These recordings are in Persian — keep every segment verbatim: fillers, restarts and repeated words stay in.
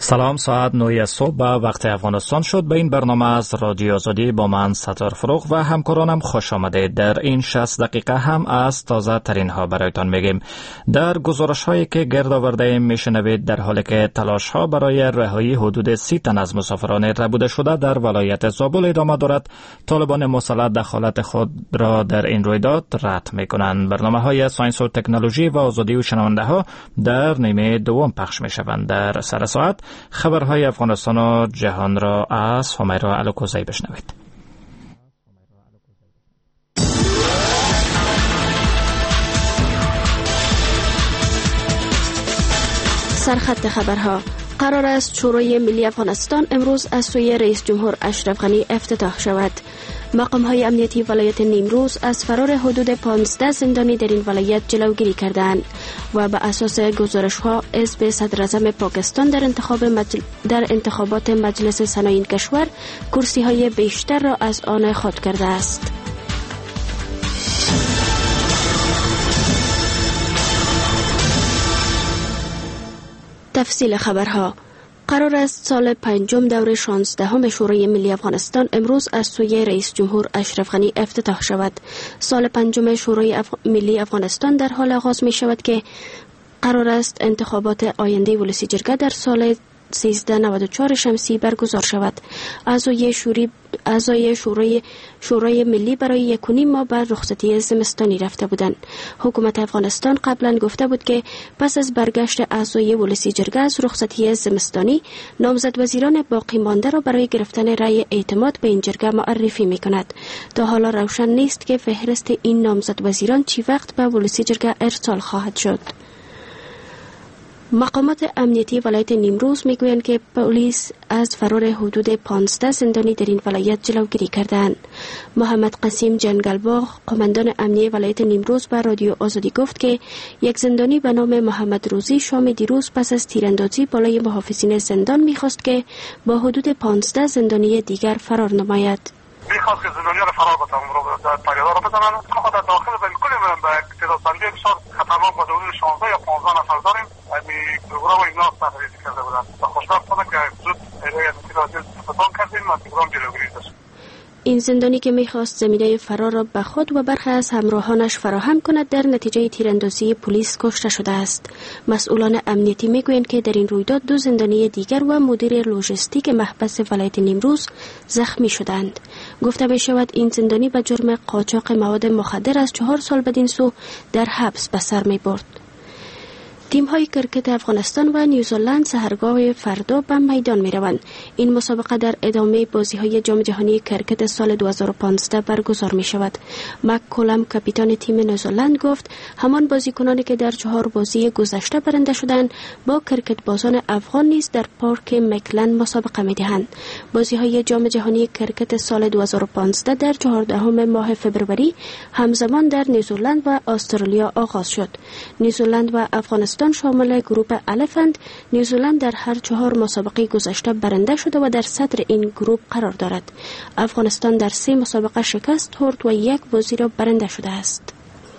سلام، ساعت نه صبح به وقت افغانستان شد. به این برنامه از رادیو آزادی با من ستار فروغ و همکارانم خوش آمدید. در این شصت دقیقه هم از تازه ترین ها برایتان میگیم. در گزارش هایی که گرد آورده ایم میشنوید در حالی که تلاش ها برای رهایی حدود سی تن از مسافران ربوده شده در ولایت زابل ادامه دارد. طالبان مسلح دخالت خود را در این رویداد رد میکنند. برنامه های ساینس و تکنولوژی و آزادی و شنونده ها در نیمه دوم پخش میشوند. در سر ساعت خبرهای افغانستان و جهان را از همیرا الوکوزی بشنوید. سرخط خبرها. قرار است شورای ملی افغانستان امروز از سوی رئیس جمهور اشرف غنی افتتاح شود. مقام های امنیتی ولایت نیمروز از فرار حدود پانزده زندانی در این ولایت جلوگیری کردند و به اساس گزارش ها حزب صدر اعظم پاکستان در انتخاب مجل... در انتخابات مجلس سنای این کشور کرسی های بیشتر را از آن خود کرده است. تفصیل خبرها. قرار است سال پنجم دور شانزدهم شورای ملی افغانستان امروز از سوی رئیس جمهور اشرف غنی افتتاح شود. سال پنجم شورای اف... ملی افغانستان در حال آغاز می شود که قرار است انتخابات آینده ولسی جرگه در سال سیزده نود و چهار شمسی برگزار شود. اعضای شوری اعضای شورای شورای ملی برای یک و نیم ماه بر رخصتی زمستانی رفته بودند. حکومت افغانستان قبلا گفته بود که پس از برگشت اعضای ولسی جرگه از رخصتی زمستانی نامزد وزیران باقی مانده را برای گرفتن رأی اعتماد به این جرگه معرفی می‌کند. تا حالا روشن نیست که فهرست این نامزد وزیران چی وقت به ولسی جرگه ارسال خواهد شد. مقامات امنیتی ولایت نیمروز میگویند که پلیس از فرار حدود پانزده زندانی در این ولایت جلوگیری کردند. محمد قسیم جنگلباغ، قماندان امنیتی ولایت نیمروز، به رادیو آزادی گفت که یک زندانی به نام محمد روزی شام دیروز پس از تیراندازی بالای محافظین زندان میخواست که با حدود پانزده زندانی دیگر فرار نماید. میخواست که زندانیان فرار بتوانند رو پریدا را بزنند. ما در داخل بالکل به تعداد بندی بسیار خطرناک با حدود شانزده یا پانزده نفر داریم. این پروگرام اینا تحریف کرده بودند و خوشبختانه که زود اداره امنیتی را استفاده کردیم و پروگرام جلوگیری داشت. این زندانی که میخواست زمینه فرار را به خود و برخی از همراهانش فراهم کند در نتیجه تیراندازی پلیس کشته شده است. مسئولان امنیتی میگویند که در این رویداد دو زندانی دیگر و مدیر لوژیستیک محبس ولایت نیمروز زخمی شدند. گفته می شود این زندانی به جرم قاچاق مواد مخدر از چهار سال بدین سو در حبس به سر می برد. تیم های کرکت افغانستان و نیوزلند سحرگاه فردا به میدان می روند. این مسابقه در ادامه بازی های جام جهانی کرکت سال دو هزار و پانزده برگزار می شود. مک کولم کاپیتان تیم نیوزلند گفت همان بازیکنانی که در چهار بازی گذشته برنده شدند با کرکت بازان افغان نیز در پارک مکلند مسابقه می دهند. بازی های جام جهانی کرکت سال دو هزار و پانزده در چهاردهم ماه فوریه همزمان در نیوزلند و استرالیا آغاز شد. نیوزلند و افغانستان شامل گروه الفند. نیوزلند در هر چهار مسابقه گذشته برنده شده و در صدر این گروه قرار دارد. افغانستان در سه مسابقه شکست خورد و یک بازی را برنده شده است.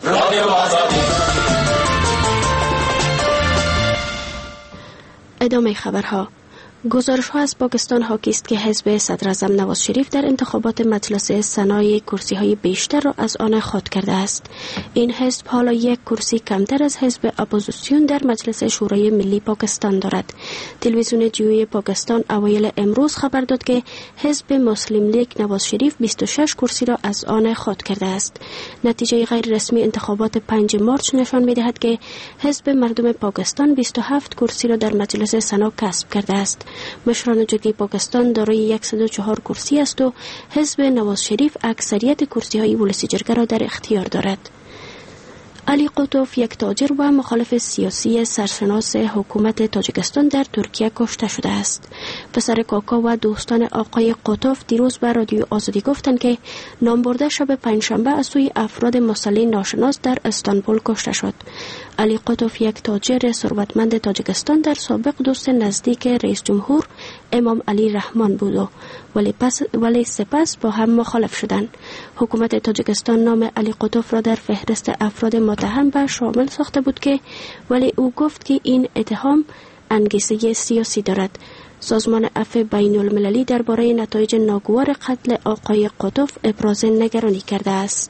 ادامه خبرها. گزارش ها از پاکستان حاکی است که حزب صدر اعظم نواز شریف در انتخابات مجلس سنای کرسی های بیشتر را از آن خود کرده است. این حزب حالا یک کرسی کمتر از حزب اپوزیسیون در مجلس شورای ملی پاکستان دارد. تلویزیون جیوی پاکستان اوایل امروز خبر داد که حزب مسلم لیگ نواز شریف بیست و شش کرسی را از آن خود کرده است. نتیجه غیر رسمی انتخابات پنج مارس نشان می دهد که حزب مردم پاکستان بیست و هفت کرسی را در مجلس سنا کسب کرده است. مشران جرگه پاکستان دارای صد و چهار کرسی است و حزب نواز شریف اکثریت کرسی های ولسی جرگه را در اختیار دارد. علی قطوف، یک تاجر و مخالف سیاسی سرشناس حکومت تاجیکستان، در ترکیه کشته شده است. پسر کاکا و دوستان آقای قطوف دیروز به رادیو آزادی گفتند که نامبرده شب پنجشنبه از سوی افراد مسلح ناشناس در استانبول کشته شد. علی قطوف یک تاجر ثروتمند تاجیکستان در سابق دوست نزدیک رئیس جمهور امام علی رحمان بود ولی پس ولی سپس با هم مخالف شدند. حکومت تاجیکستان نام علی قطوف را در فهرست افراد متهم به شامل ساخته بود که ولی او گفت که این اتهام انگیزه سیاسی دارد. سازمان عفو بین المللی درباره نتایج ناگوار قتل آقای قطب ابراز نگرانی کرده است.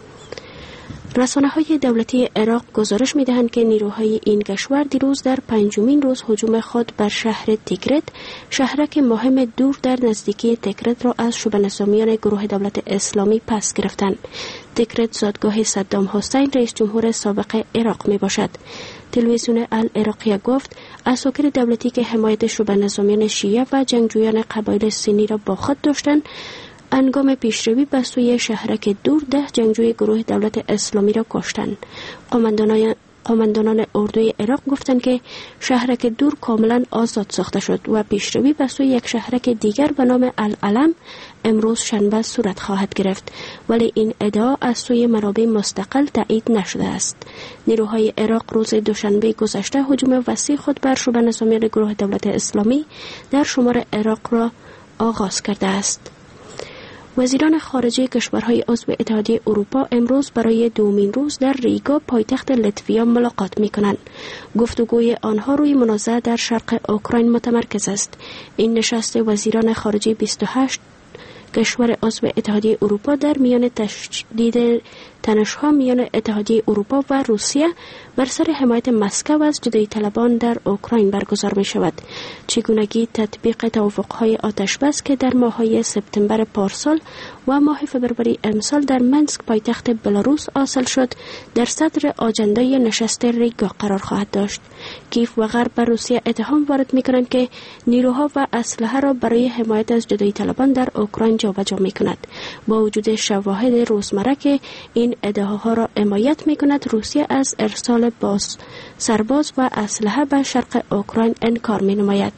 رسانه‌های دولتی عراق گزارش می‌دهند که نیروهای این کشور دیروز در پنجمین روز هجوم خود بر شهر تیگرت، شهرک مهم دور در نزدیکی تیگرت را از شبه‌نظامیان گروه دولت اسلامی پس گرفتند. تیگرت زادگاه صدام حسین رئیس جمهور سابق عراق میباشد. تلویزیون العراقیه گفت اساکر دولتی که حمایت شبه‌نظامیان شیعه و جنگجویان قبایل سنی را با خود داشتند، انگام پیشروی به سوی شهرک دور ده جنگجوی گروه دولت اسلامی را کشتند. قماندانان قماندانان اردوی عراق گفتند که شهرک دور کاملا آزاد ساخته شد و پیشروی به سوی یک شهرک دیگر به نام العلم امروز شنبه صورت خواهد گرفت، ولی این ادعا از سوی منابع مستقل تایید نشده است. نیروهای عراق روز دوشنبه گذشته هجوم وسیع خود بر شبه‌نظامیان گروه دولت اسلامی در شمال عراق را آغاز کرده است. وزیران خارجه کشورهای عضو اتحادیه اروپا امروز برای دومین روز در ریگا پایتخت لتویا ملاقات می‌کنند. گفتگوی آنها روی منازعه در شرق اوکراین متمرکز است. این نشست وزیران خارجه بیست و هشت کشور عضو اتحادیه اروپا در میان تشدید تنش‌ها میان اتحادیه اروپا و روسیه بر سر حمایت مسکو از جدایی طلبان در اوکراین برگزار می شود. چگونگی تطبیق توافق‌های آتش‌بس که در ماه‌های سپتامبر پارسال و ماه فوریه امسال در منسک پایتخت بلاروس حاصل شد در صدر آجندای نشست ریگا قرار خواهد داشت. کیف و غرب بر روسیه اتهام وارد می‌کنند که نیروها و اسلحه را برای حمایت از جدایی طلبان در اوکراین جابجا می‌کند. با وجود شواهد روزمره که این ادعاها را حمایت می‌کند، روسیه از ارسال باز سرباز و اسلحه به شرق اوکراین انکار می‌نماید.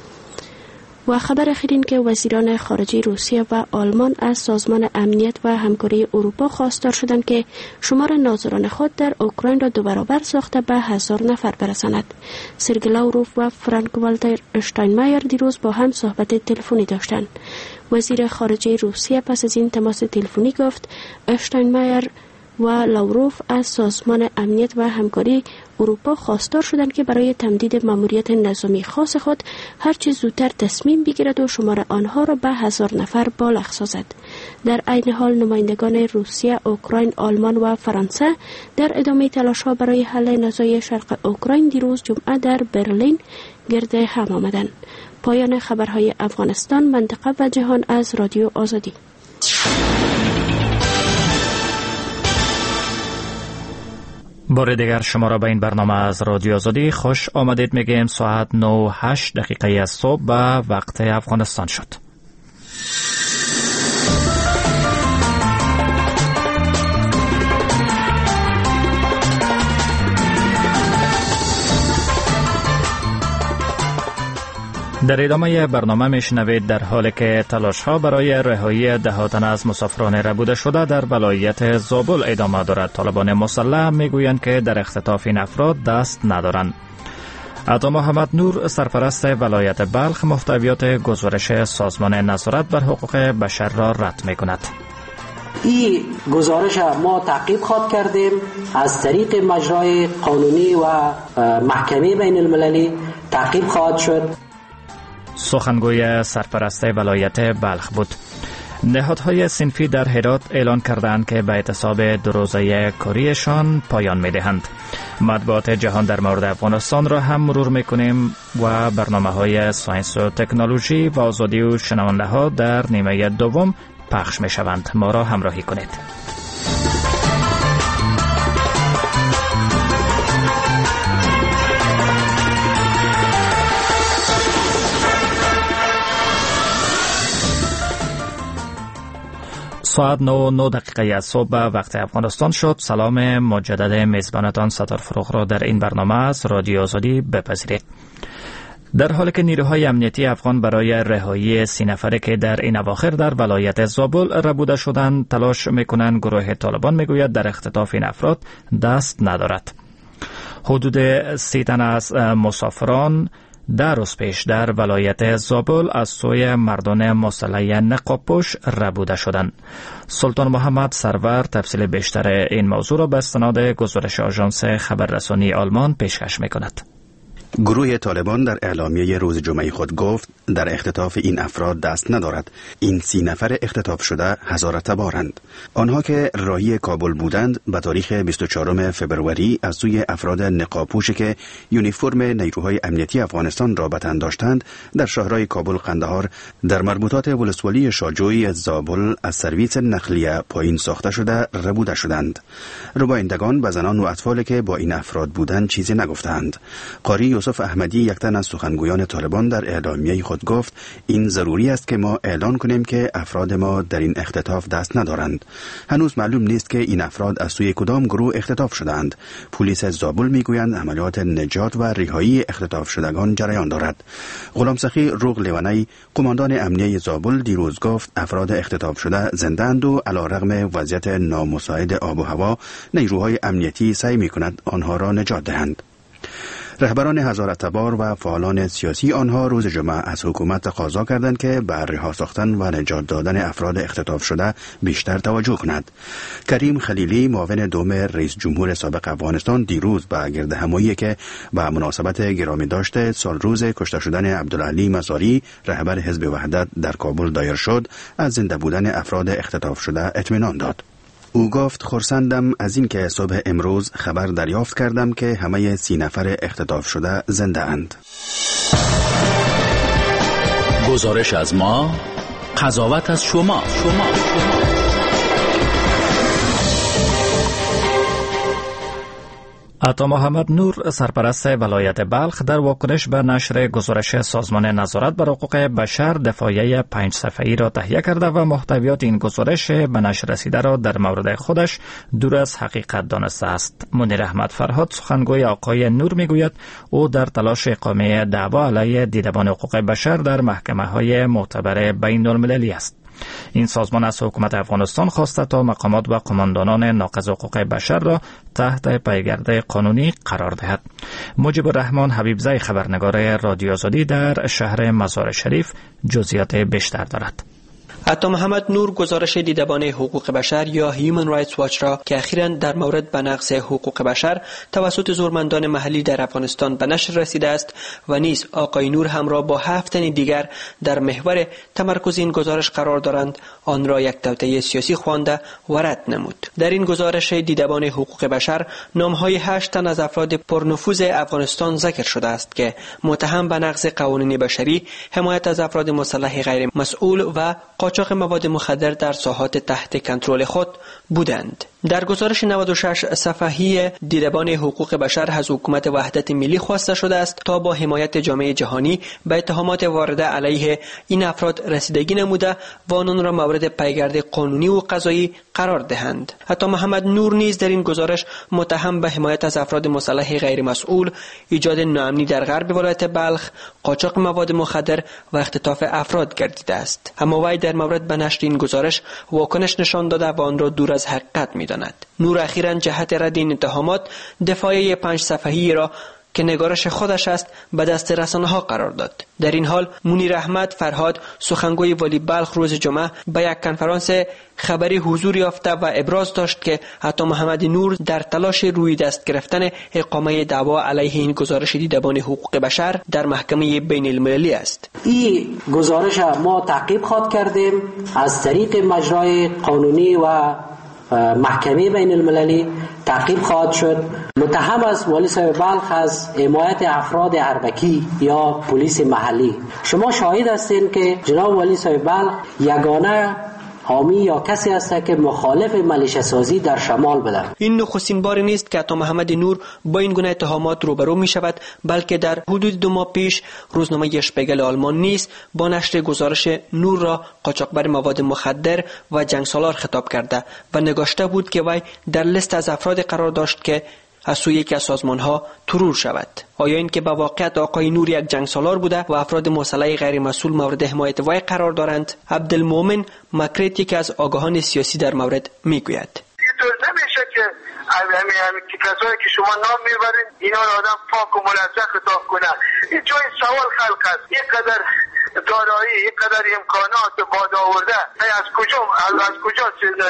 و خبر اخیر این که وزیران خارجه روسیه و آلمان از سازمان امنیت و همکاری اروپا خواستار شدند که شمار ناظران خود در اوکراین را دو برابر ساخته به هزار نفر برساند. سرگئی لاوروف و فرانک والتر اشتاینمایر دیروز با هم صحبت تلفنی داشتند. وزیر خارجه روسیه پس از این تماس تلفنی گفت اشتاینمایر و لاوروف از سازمان امنیت و همکاری اروپا خواستار شدند که برای تمدید ماموریت نظامی خاص خود هرچه زودتر تصمیم بگیرد و شمار آنها را به هزار نفر بالغ سازد. در عین حال نمایندگان روسیه، اوکراین، آلمان و فرانسه در ادامه تلاش‌ها برای حل نزاع شرق اوکراین دیروز جمعه در برلین گرد هم آمدند. پایان خبرهای افغانستان، منطقه و جهان از رادیو آزادی. بار دیگر شما را به این برنامه از رادیو آزادی خوش آمدید میگیم. ساعت نه و هشت دقیقه از صبح به وقت افغانستان شد. در ادامه برنامه میشنوید در حالی که تلاش‌ها برای رهایی ده تن از مسافران ربوده شده در ولایت زابل ادامه دارد. طالبان مسلح میگویند که در اختطاف این افراد دست ندارند. عطا محمد نور سرپرست ولایت بلخ محتویات گزارش سازمان نظارت بر حقوق بشر را رد میکند. این گزارش ما تعقیب خواهد کردیم از طریق مجرای قانونی و محکمه بین المللی تعقیب خواهد شد. سخنگوی سرپرست ولایت بلخ بود. نهادهای صنفی در هرات اعلان کردند که به اعتصاب دو روزه کاریشان پایان می‌دهند. مطبوعات جهان در مورد افغانستان را هم مرور می‌کنیم و برنامه‌های ساینس و تکنولوژی و آزادی و شنونده‌ها در نیمه دوم پخش می‌شوند. ما را همراهی کنید. ساعت نه و نه دقیقه از صبح وقت افغانستان شد. سلام مجدد میزبانتان ستار فروغ را در این برنامه از رادیو آزادی بپذیرید. در حالی که نیروهای امنیتی افغان برای رهایی سی نفره که در این اواخر در ولایت زابل ربوده شدند تلاش میکنند، گروه طالبان میگوید در اختطاف این افراد دست ندارد. حدود سی تن از مسافران در روز پیش در ولایت زابل از سوی مردان مسلح نقاب‌پوش ربوده شدند. سلطان محمد سرور تفصیل بیشتر این موضوع را به استناد گزارش آژانس خبررسانی آلمان پیشکش می‌کند. گروه طالبان در اعلامیه روز جمعه خود گفت در اختطاف این افراد دست ندارد. این سی نفر اختطاف شده هزار تبارند. آنها که راهی کابل بودند به تاریخ بیست و چهارم فبروری از سوی افراد نقابپوشی که یونیفرم نیروهای امنیتی افغانستان را به تن داشتند در شهرهای کابل، قندهار، در مربوطات ولسوالی شاجوی، زابل از سرویس نقلیه پایین ساخته شده ربوده شدند. ربایندگان به زنان و اطفالی که با این افراد بودند چیزی نگفتند. قاری یوسف احمدی، یک تن از سخنگویان طالبان، در اعلامیه خود گفت این ضروری است که ما اعلان کنیم که افراد ما در این اختطاف دست ندارند. هنوز معلوم نیست که این افراد از سوی کدام گروه اختطاف شدند. پلیس زابل میگویند عملیات نجات و رهایی اختطاف شدگان جریان دارد. غلام سخی روغ لیوانی، قماندان امنیه زابل، دیروز گفت افراد اختطاف شده زنده‌اند و علیرغم وضعیت نامساعد آب و هوا نیروهای امنیتی سعی می‌کنند آنها را نجات دهند. رهبران هزار تبار و فعالان سیاسی آنها روز جمعه از حکومت تقاضا کردند که به رها ساختن و نجات دادن افراد اختطاف شده بیشتر توجه کند. کریم خلیلی، معاون دوم رئیس جمهور سابق افغانستان، دیروز به گردهمایی که به مناسبت گرامی داشته سال روز کشته شدن عبدالعلی مزاری، رهبر حزب وحدت، در کابل دایر شد، از زنده بودن افراد اختطاف شده اطمینان داد. او گفت خرسندم از این که صبح امروز خبر دریافت کردم که همه سی نفر اختطاف شده زنده اند. گزارش از ما، قضاوت از شما. شما. عطا محمد نور، سرپرست ولایت بلخ، در واکنش به نشر گزارش سازمان نظارت بر حقوق بشر دفاعیه پنج صفحه‌ای را تهیه کرده و محتویات این گزارش به نشر رسیده را در مورد خودش دور از حقیقت دانسته است. منیر احمد فرهاد، سخنگوی آقای نور، میگوید او در تلاش اقامه دعوا علیه دیدبان حقوق بشر در محکمه‌های معتبر بین المللی است. این سازمان از حکومت افغانستان خواسته تا مقامات و قماندانان ناقض حقوق بشر را تحت پیگرد قانونی قرار دهد. مجیب الرحمن حبیبزی، خبرنگار رادیو آزادی در شهر مزار شریف، جزئیات بیشتر دارد. عطا محمد نور گزارش دیدبان حقوق بشر یا هیومن رایتس واچ را که اخیراً در مورد به نقض حقوق بشر توسط زورمندان محلی در افغانستان به نشر رسیده است و نیز آقای نور همراه با هفت تن دیگر در محور تمرکز این گزارش قرار دارند، آن را یک توطئه سیاسی خوانده و رد نمود. در این گزارش دیدبان حقوق بشر نام‌های هشت تن از افراد پرنفوذ افغانستان ذکر شده است که متهم به نقض قوانین بشری، حمایت از افراد مسلح غیر مسئول و قاچاق مواد مخدر در ساحات تحت کنترل خود بودند. در گزارش نود و شش صفحه‌ای دیدبان حقوق بشر از حکومت وحدت ملی خواسته شده است تا با حمایت جامعه جهانی به اتهامات وارده علیه این افراد رسیدگی نموده و آنان را مورد پیگرد قانونی و قضایی قرار دهند. حتی محمد نور نیز در این گزارش متهم به حمایت از افراد مسلح غیر مسئول، ایجاد ناامنی در غرب ولایت بلخ، قاچاق مواد مخدر و اختطاف افراد گردیده است. اما وی در مورد به نشر این گزارش واکنش نشان داده و آن را دور از حقیقت می‌داند. نور اخیراً جهت رد این اتهامات دفاعیه پنج صفحه‌ای را که نگارش خودش است به دست رسانه‌ها قرار داد. در این حال منیر احمد فرهاد، سخنگوی والی بلخ، روز جمعه به یک کنفرانس خبری حضور یافته و ابراز داشت که عطا محمد نور در تلاش روی دست گرفتن اقامه دعوا علیه این گزارش دیدبان حقوق بشر در محکمه بین المللی است. این گزارش ما تعقیب خواد کردیم از طریق مجرای قانونی و محکمه بین المللی تعقیب خواهد شد. متهم از والی صاحب بلخ از حمایت افراد اربکی یا پلیس محلی. شما شاهد هستین که جناب والی صاحب بلخ یگانه حامی یا کسی است که مخالف ملیشه سازی در شمال بوده. این نخستین بار نیست که عطا محمد نور با این گونه اتهامات روبرو می شود، بلکه در حدود دو ماه پیش روزنامه اشپیگل آلمان نیز با نشر گزارش نور را قاچاقبر مواد مخدر و جنگسالار خطاب کرده و نگاشته بود که وی در لیست از افراد قرار داشت که از سوی یکی از سازمان‌ها ترور شود. آیا این که به واقعیت آقای نور یک جنگسالار بوده و افراد مسلح غیر مسئول مورد حمایت وی قرار دارند؟ عبدالمومن مکریت، یکی از آگاهان سیاسی، در مورد میگوید. اینطور نمیشه که همین همین کسایی که شما نام میبرین اینا را آدم پاک و منزه خطاب کنه. این جای سوال خلق است. اینقدر دارایی، اینقدر امکانات باد آورده، از کجا از کجا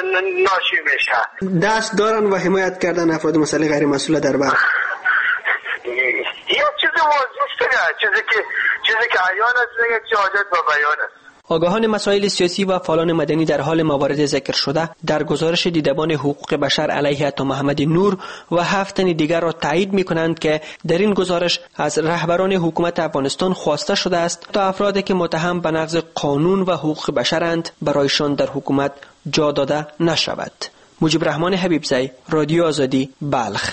ناشی میشه؟ دست دارن و حمایت کردن افراد مسلح غیر مسئول در بلخ. یه چیز واضح است، چیزی که چیزی که عیان است دیگه چه حاجت به بیان است. آگاهان مسائل سیاسی و فعالان مدنی در حال موارد ذکر شده در گزارش دیدبان حقوق بشر علیه عطا محمد نور و هفت تن دیگر را تایید می کنند که در این گزارش از رهبران حکومت افغانستان خواسته شده است تا افرادی که متهم به نقض قانون و حقوق بشرند برایشان در حکومت جا داده نشود. مجیب رحمان حبیبزی، رادیو آزادی، بلخ.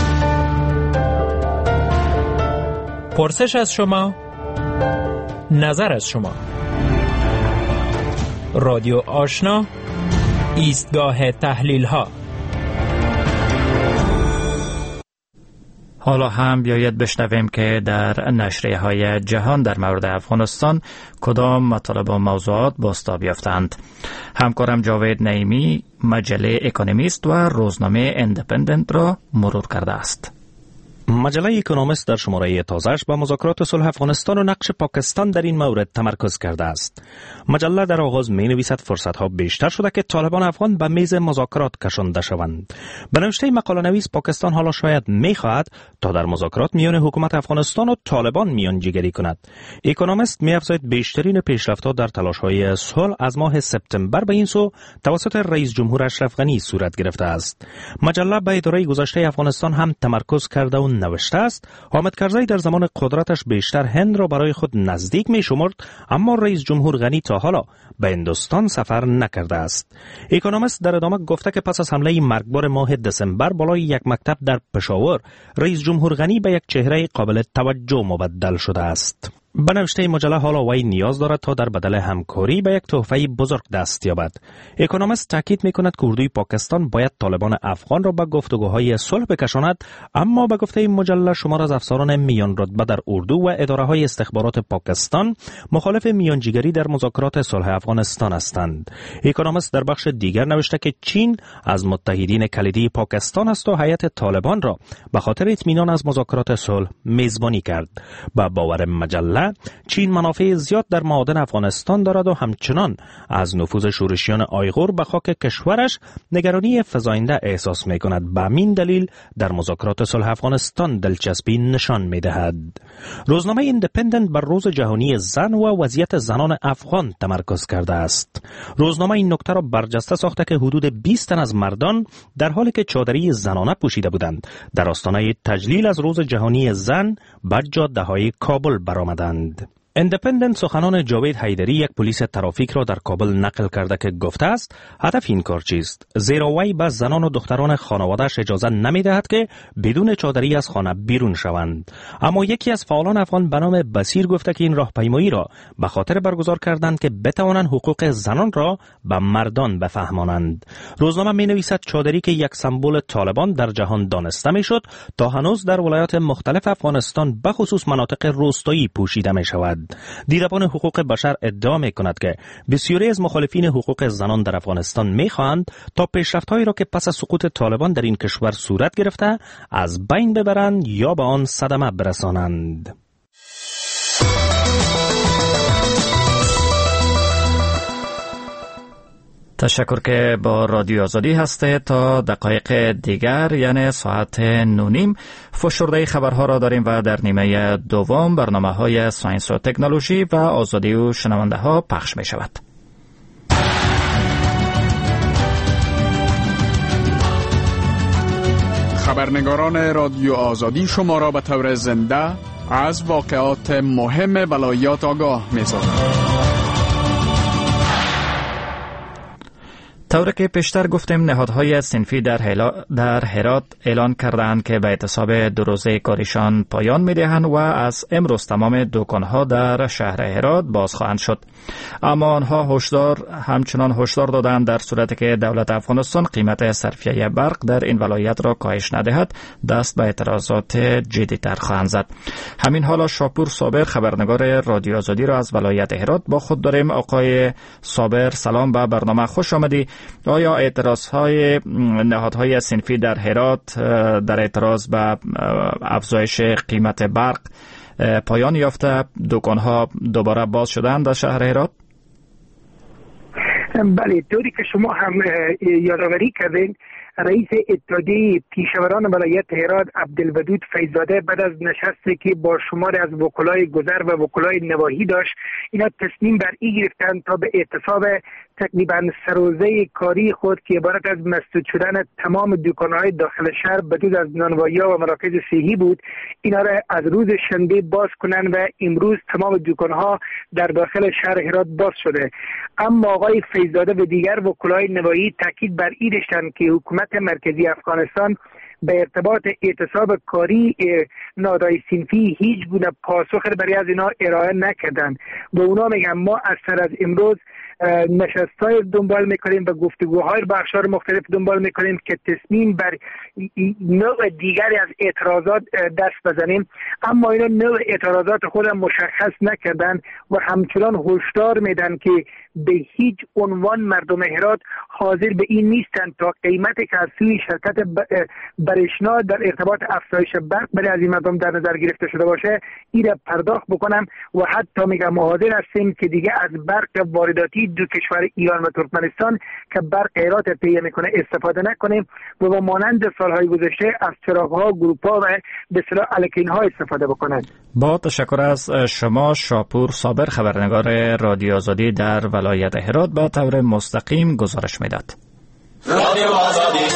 پرسش از شما، نظر از شما. رادیو آشنا، ایستگاه تحلیل ها. حالا هم بیاید بشنویم که در نشریه های جهان در مورد افغانستان کدام مطالب و موضوعات بازتاب یافتند. همکارم جاوید نعیمی مجله اکونومیست و روزنامه ایندیپندنت را مرور کرده است. مجله اکونومیست در شماره تازه‌اش به مذاکرات صلح افغانستان و نقش پاکستان در این مورد تمرکز کرده است. مجله در آغاز می‌نویسد فرصت‌ها بیشتر شده که طالبان افغان به میز مذاکرات کشانده شوند. به نوشته مقاله نویس پاکستان حالا شاید می‌خواهد تا در مذاکرات میان حکومت افغانستان و طالبان میانجیگری کند. اکونومیست می‌افزاید بیشترین پیشرفت‌ها در تلاش‌های صلح از ماه سپتامبر به این سو توسط رئیس جمهور اشرف غنی صورت گرفته است. مجله به اداره گذشته افغانستان هم تمرکز کرده و نوشته است حامد کرزی در زمان قدرتش بیشتر هند را برای خود نزدیک می شمرد، اما رئیس جمهور غنی تا حالا به هندوستان سفر نکرده است. اکونومیست در ادامه گفته که پس از حمله مرگبار ماه دسامبر بالای یک مکتب در پشاور، رئیس جمهور غنی به یک چهره قابل توجه مبدل شده است. به نوشته مجله حالا وی نیاز دارد تا در بدل همکاری به یک تحفه بزرگ دست یابد. اکونومیست تاکید می‌کند که اردوی پاکستان باید طالبان افغان را به گفتگوهای صلح بکشاند، اما به گفته مجله شمار از افسران میان رتبه در اردو و اداره‌های استخبارات پاکستان مخالف میانجیگری در مذاکرات صلح افغانستان هستند. اکونومیست در بخش دیگر نوشته که چین از متحدین کلیدی پاکستان است و هیئت طالبان را به خاطر اطمینان از مذاکرات صلح میزبانی کرد. با باور مجله چین منافع زیاد در معادن افغانستان دارد و همچنان از نفوذ شورشیان آیغور به خاک کشورش نگرانی فزاینده احساس می کند. به همین دلیل در مذاکرات صلح افغانستان دلچسپی نشان می دهد. روزنامه ایندیپندنت بر روز جهانی زن و وضعیت زنان افغان تمرکز کرده است. روزنامه این نکته را برجسته ساخته که حدود بیست تن از مردان در حالی که چادری زنانه پوشیده بودند در آستانه تجلیل از روز جهانی زن بر جاده‌های کابل برآمدند. ایندیپندنت سخنان جاوید حیدری یک پلیس ترافیک را در کابل نقل کرده که گفته است هدف این کار چیست؟ زیرا وی به زنان و دختران خانواده‌اش اجازه نمی‌دهد که بدون چادری از خانه بیرون شوند. اما یکی از فعالان افغان به نام بصیر گفته که این راهپیمایی را به خاطر برگزار کردند که بتوانند حقوق زنان را به مردان بفهمانند. روزنامه می‌نویسد چادری که یک سمبل طالبان در جهان دانسته می‌شد تا هنوز در ولایات مختلف افغانستان به خصوص مناطق روستایی پوشیده می‌شود. دیدبان حقوق بشر ادعا می‌کند که بسیاری از مخالفین حقوق زنان در افغانستان می‌خواهند تا پیشرفت‌هایی را که پس از سقوط طالبان در این کشور صورت گرفته از بین ببرند یا به آن صدمه برسانند. تشکر که با رادیو آزادی هسته. تا دقایق دیگر یعنی ساعت نونیم فشرده خبرها را داریم و در نیمه دوم برنامه های ساینس و تکنولوژی و آزادی و شنونده ها پخش می شود. خبرنگاران رادیو آزادی شما را به طور زنده از واقعات مهم ولایات آگاه می سازند. طوری که پیشتر گفتیم نهادهای صنفی در, در هرات اعلان کردند که به اعتصاب دو روزه کاریشان پایان می‌دهند و از امروز تمام دکان‌ها در شهر هرات باز خواهند شد. اما آنها هشدار همچنان هشدار دادند در صورتی که دولت افغانستان قیمت صرفیه برق در این ولایت را کاهش ندهد دست به اعتراضات جدی‌تر خواهند زد. همین حالا شاپور صابر خبرنگار رادیو آزادی را از ولایت هرات با خود داریم. آقای صابر سلام، به برنامه خوش آمدید. آیا اعتراضهای نهادهای صنفی در هرات در اعتراض به افزایش قیمت برق پایان یافته؟ دکانها دوباره باز شدند در شهر هرات؟ بله، طوری که شما هم یادآوری کردین، رئیس اتحادیه پیشوران ولایت هرات عبدالودود فیضزاده بعد از نشستی که با شمار از وکلای گذر و وکلای نواحی داشت، اینا تصمیم بر این گرفتن تا به اعتصاب تقریبا سروزه کاری خود که عبارت از مسدود شدن تمام دکان‌های داخل شهر بدون از نانوایی‌ها و مراکز صحی بود، اینا را از روز شنبه باز کنن و امروز تمام دکان‌ها در داخل شهر هرات باز شده. اما آقای فیضزاده و دیگر وکلای نواحی تاکید بر این داشتند که حکومت مرکزی افغانستان به ارتباط اعتصاب کاری نادای صنفی هیچ گونه پاسخ برای از اینا ارائه نکردن و اونا میگن ما از سر از امروز نشستای دنبال میکنیم و گفتگوهای بخشار مختلف دنبال میکنیم که تصمیم بر نوع دیگری از اعتراضات دست بزنیم. اما اینا نوع اعتراضات خود مشخص نکردن و همچنان هشدار میدن که به هیچ عنوان مردم هرات حاضر به این نیستن تا قیمتی که از سوی شرکت برشنا در ارتباط افزایش برق برای از این مردم در نظر گرفته شده باشه این را پرداخت بکنم و حتی میگم حاضر هستیم که دیگه از برق وارداتی دو کشور ایران و ترکمنستان که برق هرات تهیه میکنه استفاده نکنیم و با مانند سالهای گذشته از چراغ‌ها، گروپ‌ها و به اصطلاح الکترین‌ها استفاده بکنند. با تشکر از شما شاپور صابر، خبرنگار رادیو آزادی در ولایت هرات، به طور مستقیم گزارش میداد. رادیو آزادی.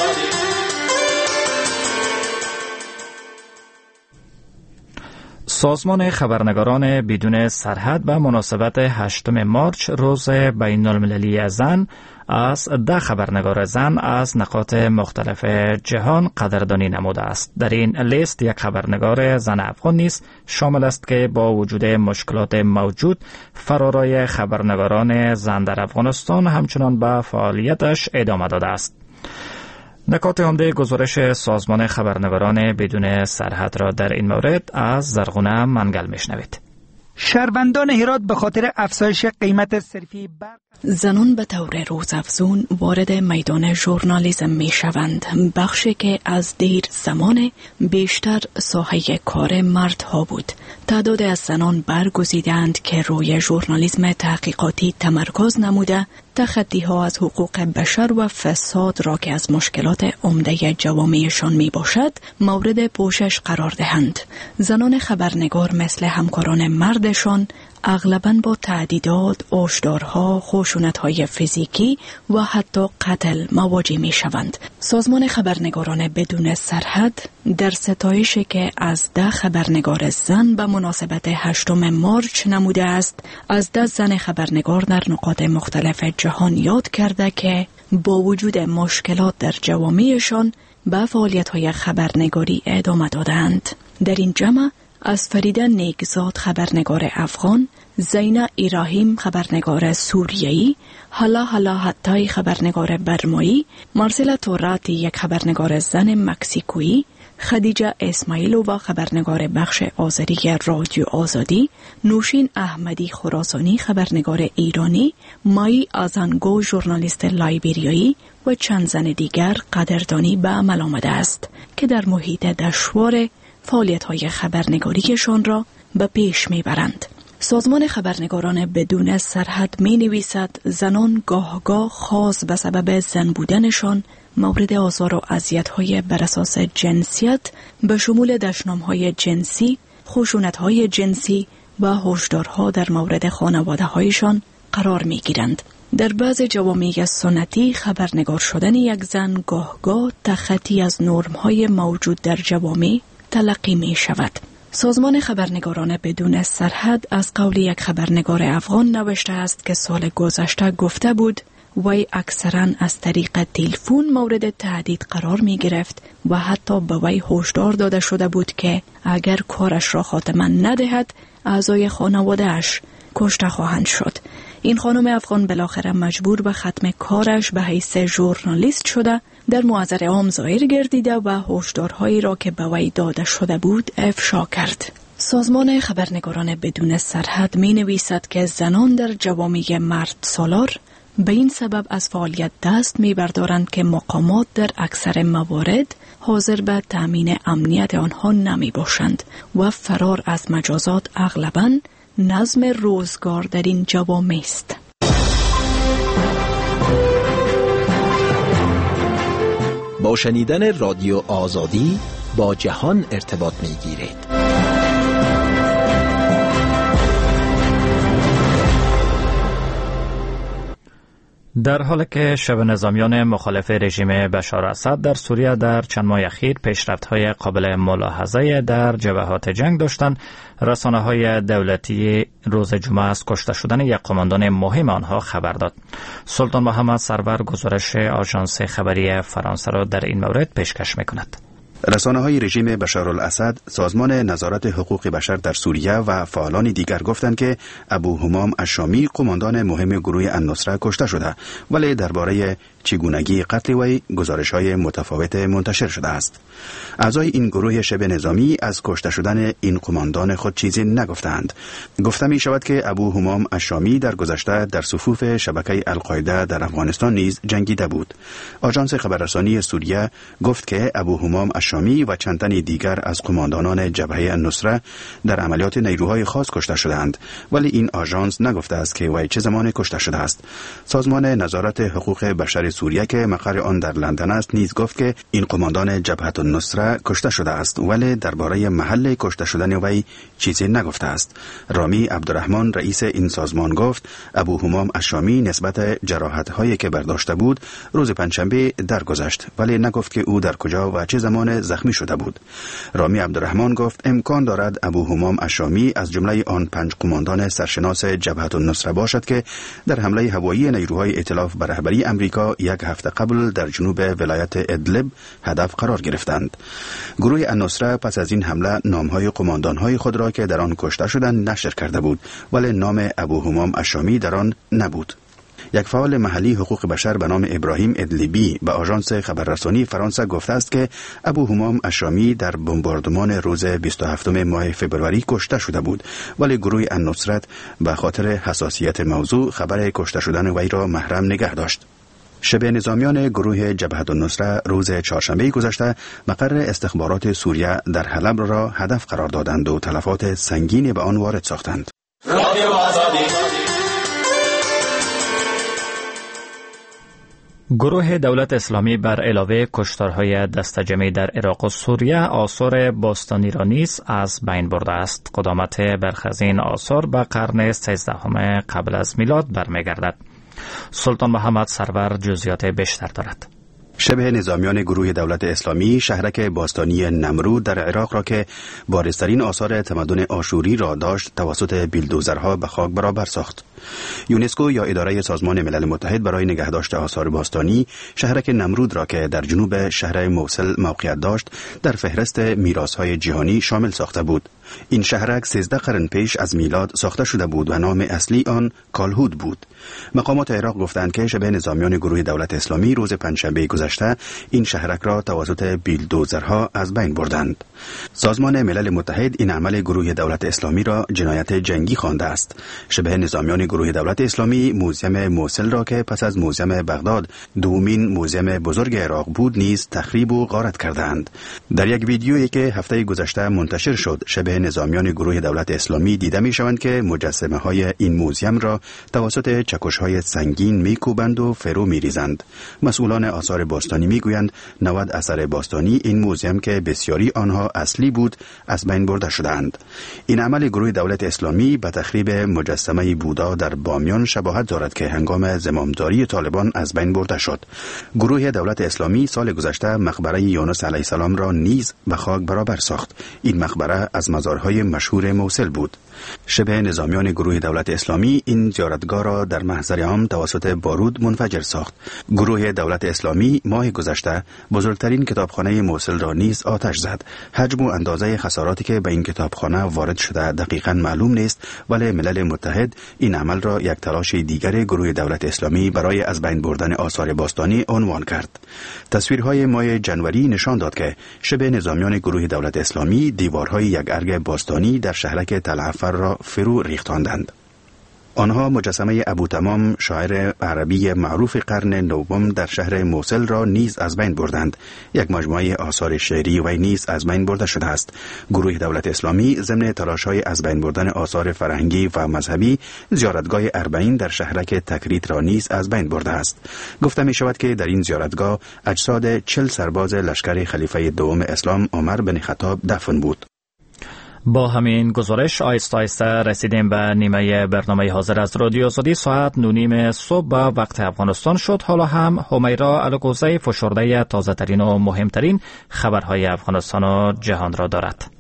سازمان خبرنگاران بدون سرحد به مناسبت هشتم مارچ روز بین المللی زن از ده خبرنگار زن از نقاط مختلف جهان قدردانی نموده است. در این لیست یک خبرنگار زن افغان نیز شامل است که با وجود مشکلات موجود فرارای خبرنگاران زن در افغانستان همچنان به فعالیتش ادامه داده است. نکات عمده گزارش سازمان خبرنگاران بدون سرحد را در این مورد از زرغونه منگل میشنوید. شهروندان هرات به خاطر افزایش قیمت صرفی برق زنان به طور روزافزون وارد میدان ژورنالیسم می شوند، بخشی که از دیر زمان بیشتر ساحه کار مردها بود. تعداد از زنان برگزیدند که روی ژورنالیسم تحقیقاتی تمرکز نموده تخطی‌ها از حقوق بشر و فساد را که از مشکلات عمده جوامعشان می باشد مورد پوشش قرار دهند. زنان خبرنگار مثل همکاران مردشان اغلباً با تهدیدات، هشدارها، خشونت‌های فیزیکی و حتی قتل مواجه می‌شوند. سازمان خبرنگاران بدون سرحد در ستایشی که از ده خبرنگار زن به مناسبت هشتم مارچ نموده است، از ده زن خبرنگار در نقاط مختلف جهان یاد کرده که با وجود مشکلات در جوامعشان به فعالیت‌های خبرنگاری ادامه دادند. در این جمع از فریده نیکزاد خبرنگار افغان، زینا ایراهیم خبرنگار سوریایی، حالا حالا حتای خبرنگار برمایی، مارسلا توراتی یک خبرنگار زن مکسیکویی، خدیجه اسماعیلووا خبرنگار بخش آذری رادیو آزادی، نوشین احمدی خراسانی خبرنگار ایرانی، مایی آزانگو ژورنالیست لایبریایی و چند زن دیگر قدردانی به عمل آمده است که در محیط دشوار فعالیت‌های خبرنگاریشان را به پیش می‌برند. سازمان خبرنگاران بدون سرحد می‌نویسد زنان گاه گاه خاص به سبب زن بودنشان مورد آزار و اذیت‌های بر اساس جنسیت به شمول دشنام‌های جنسی، خشونت‌های جنسی و هشدارها در مورد خانواده‌هایشان قرار می‌گیرند. در بعض جوامع سنتی خبرنگار شدن یک زن گاه گاه تخطی از نرم‌های موجود در جوامع تلقی می شود. سازمان خبرنگاران بدون سرحد از قول یک خبرنگار افغان نوشته است که سال گذشته گفته بود وی اکثراً از طریق تلفن مورد تهدید قرار می گرفت و حتی به وی هشدار داده شده بود که اگر کارش را خاتمه ندهد اعضای خانواده‌اش کشته خواهند شد. این خانم افغان بالاخره مجبور به ختم کارش به حیث ژورنالیست شده، در معذر عام ظاهر گردیده و هشدارهایی را که به وی داده شده بود افشا کرد. سازمان خبرنگاران بدون سرحد می نویسد که زنان در جوامع مرد سالار به این سبب از فعالیت دست می بردارند که مقامات در اکثر موارد حاضر به تأمین امنیت آنها نمی باشند و فرار از مجازات اغلباً نظم روزگار در این جوامع است. با شنیدن رادیو آزادی با جهان ارتباط می گیرید. در حالی که شب نظامیان مخالف رژیم بشار اسد در سوریه در چند ماه اخیر پیشرفت‌های قابل ملاحظه در جبهات جنگ داشتند، رسانه‌های دولتی روز جمعه از کشته شدن یک قماندان مهم آنها خبر داد. سلطان محمد سرور گزارش آژانس خبری فرانسه را در این مورد پیشکش می‌کند. رسانه‌های رژیم بشار الاسد، سازمان نظارت حقوق بشر در سوریه و فعالان دیگر گفتند که ابو همام الشامی قماندان مهم گروه النصره کشته شده، ولی درباره چگونگی قتل وی گزارش‌های متفاوت منتشر شده است. اعضای این گروه شبه نظامی از کشته شدن این قماندان خود چیزی نگفتند. گفته می شود که ابو همام الشامی در گذشته در صفوف شبکه القاعده در افغانستان نیز جنگیده بود. آژانس خبررسانی سوریه گفت که ابو همام الشامی و چند تن دیگر از قماندانان جبهه النصره در عملیات نیروهای خاص کشته شدند، ولی این آژانس نگفته است که وی چه زمان کشته شده است. سازمان نظارت حقوق بشر سوریه که مقر آن در لندن است نیز گفت که این قماندان جبهه النصره کشته شده است، ولی درباره محل کشته شدن وی چیزی نگفته است. رامی عبدالرحمن رئیس این سازمان گفت ابو همام الشامی نسبت جراحت‌هایی که برداشته بود روز پنجشنبه درگذشت، ولی نگفت که او در کجا و چه زمان زخمی شده بود. رامی عبدالرحمن گفت امکان دارد ابو همام الشامی از جمله آن پنج قماندان سرشناس جبهه النصره باشد که در حمله هوایی نیروهای ائتلاف به رهبری امریکا یک هفته قبل در جنوب ولایت ادلب هدف قرار گرفتند. گروه النصره پس از این حمله نامهای قماندانهای خود را که در آن کشته شدند نشر کرده بود، ولی نام ابو همام الشامی در آن نبود. یک فعال محلی حقوق بشر به نام ابراهیم ادلیبی به آژانس خبررسانی فرانسه گفته است که ابو همام الشامی در بمباردمان روز بیست و هفتم ماه فوریه کشته شده بود، ولی گروه النصرت به خاطر حساسیت موضوع خبر کشته شدن وی را محرم نگه داشت. شبه نظامیان گروه جبهه النصره روز چهارشنبه گذشته مقر استخبارات سوریه در حلب را هدف قرار دادند و تلفات سنگینی به آن وارد ساختند. گروه دولت اسلامی بر علاوه کشتارهای دست جمعی در عراق و سوریه آثار باستانی را نیز از بین برده است. قدامت برخی از این آثار به قرن سیزدهم قبل از میلاد برمیگردد. سلطان محمد سرور جزئیات بیشتر دارد. شبه نظامیان گروه دولت اسلامی شهرک باستانی نمرود در عراق را که بارزترین آثار تمدن آشوری را داشت توسط بیلدوزرها به خاک برابر ساخت. یونسکو یا اداره سازمان ملل متحد برای نگهداشت آثار باستانی شهرک نمرود را که در جنوب شهر موصل موقعیت داشت در فهرست میراث‌های جهانی شامل ساخته بود. این شهرک سیزده قرن پیش از میلاد ساخته شده بود و نام اصلی آن کالهود بود. مقامات عراق گفتند که شبه نظامیان گروه دولت اسلامی روز پنجشنبه گذشته این شهرک را توسط بیلدوزرها از بین بردند. سازمان ملل متحد این عمل گروه دولت اسلامی را جنایت جنگی خوانده است. شبه نظامیان گروه دولت اسلامی موزیم موصل را که پس از موزیم بغداد دومین موزیم بزرگ عراق بود نیز تخریب و غارت کردند. در یک ویدیویی که هفته گذشته منتشر شد شبه نظامیان گروه دولت اسلامی دیده می شوند که مجسمه های این موزیم را توسط چکش های سنگین می کوبند و فرو می ریزند. مسئولان آثار باستانی می گویند نود اثر باستانی این موزیم که بسیاری آنها اصلی بود از بین برده شدند. این عمل گروه دولت اسلامی به تخریب مجسمه بودا در بامیان شباهت دارد که هنگام زمامداری طالبان از بین برده شد. گروه دولت اسلامی سال گذشته مقبره یونس علیه السلام را نیز به خاک برابر ساخت. این مقبره از مزارهای مشهور موصل بود. شبه نظامیان گروه دولت اسلامی این زیارتگاه را در محضر عام توسط بارود منفجر ساخت. گروه دولت اسلامی ماه گذشته بزرگترین کتابخانه موصل را نیز آتش زد. حجم و اندازه خساراتی که به این کتابخانه وارد شده دقیقاً معلوم نیست، ولی ملل متحد این عمل را یک تلاش دیگر گروه دولت اسلامی برای از بین بردن آثار باستانی عنوان کرد. تصویرهای ماه جنوری نشان داد که شبه نظامیان گروه دولت اسلامی دیوارهای یک ارگ باستانی در شهرک تل افر را فرو ریختاندند. آنها مجسمه ابو تمام شاعر عربی معروف قرن نوم در شهر موصل را نیز از بین بردند. یک مجموعه آثار شعری وی نیز از بین برده شده است. گروه دولت اسلامی ضمن تلاش‌های از بین بردن آثار فرهنگی و مذهبی زیارتگاه اربعین در شهرک تکریت را نیز از بین برده است. گفته می شود که در این زیارتگاه اجساد چل سرباز لشکر خلیفه دوم اسلام عمر بن خطاب دفن بود. با همین گزارش آیسته آیسته رسیدیم به نیمه برنامه حاضر از رادیو آزادی. ساعت نونیم صبح به وقت افغانستان شد. حالا هم همیرا الگوزه فشرده تازه ترین و مهمترین خبرهای افغانستان و جهان را دارد.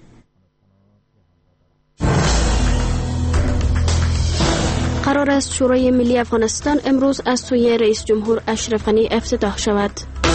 قرار است شورای ملی افغانستان امروز از سوی رئیس جمهور اشرف غنی افتتاح شود.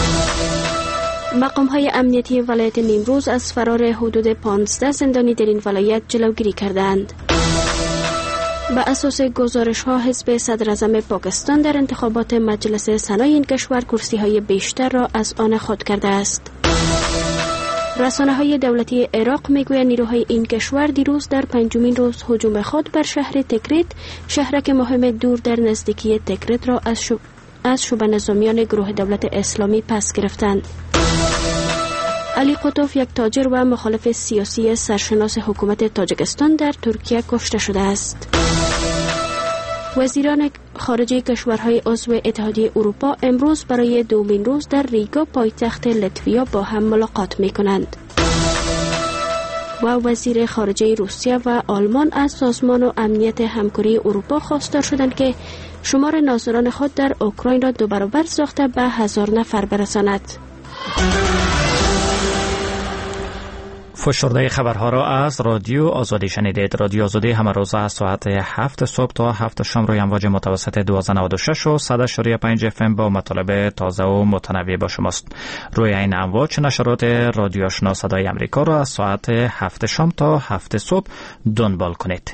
مقام های امنیتی ولایت نیمروز از فرار حدود پانزده زندانی در این ولایت جلوگیری کردند. به اساس گزارش ها حزب صدر اعظم پاکستان در انتخابات مجلس سنای این کشور کرسی های بیشتر را از آن خود کرده است. رسانه های دولتی عراق میگویند نیروهای این کشور دیروز در پنجمین روز هجوم خود بر شهر تکریت، شهرک مهم دور در نزدیکی تکریت را از شب... از شبه نظامیان گروه دولت اسلامی پس گرفتند. علی قطوف، یک تاجر و مخالف سیاسی سرشناس حکومت تاجیکستان، در ترکیه کشته شده است. وزیران خارجه کشورهای عضو اتحادیه اروپا امروز برای دومین روز در ریگا پایتخت لتویا با هم ملاقات می کنند. و وزیر خارجه روسیه و آلمان از سازمان و امنیت همکاری اروپا خواستار شدند که شمار ناظران خود در اوکراین را دو برابر ساخته به هزار نفر برساند. فشرده خبرها را از رادیو آزادی شنیدید. رادیو آزادی همه روز از ساعت هفت صبح تا هفت شام روی امواج متوسط دویست و نود و شش و صد و پنج اف ام با مطالب تازه و متنوع با شماست. روی این امواج نشرات رادیو آشنا صدای امریکا را از ساعت هفت شام تا هفت صبح دنبال کنید.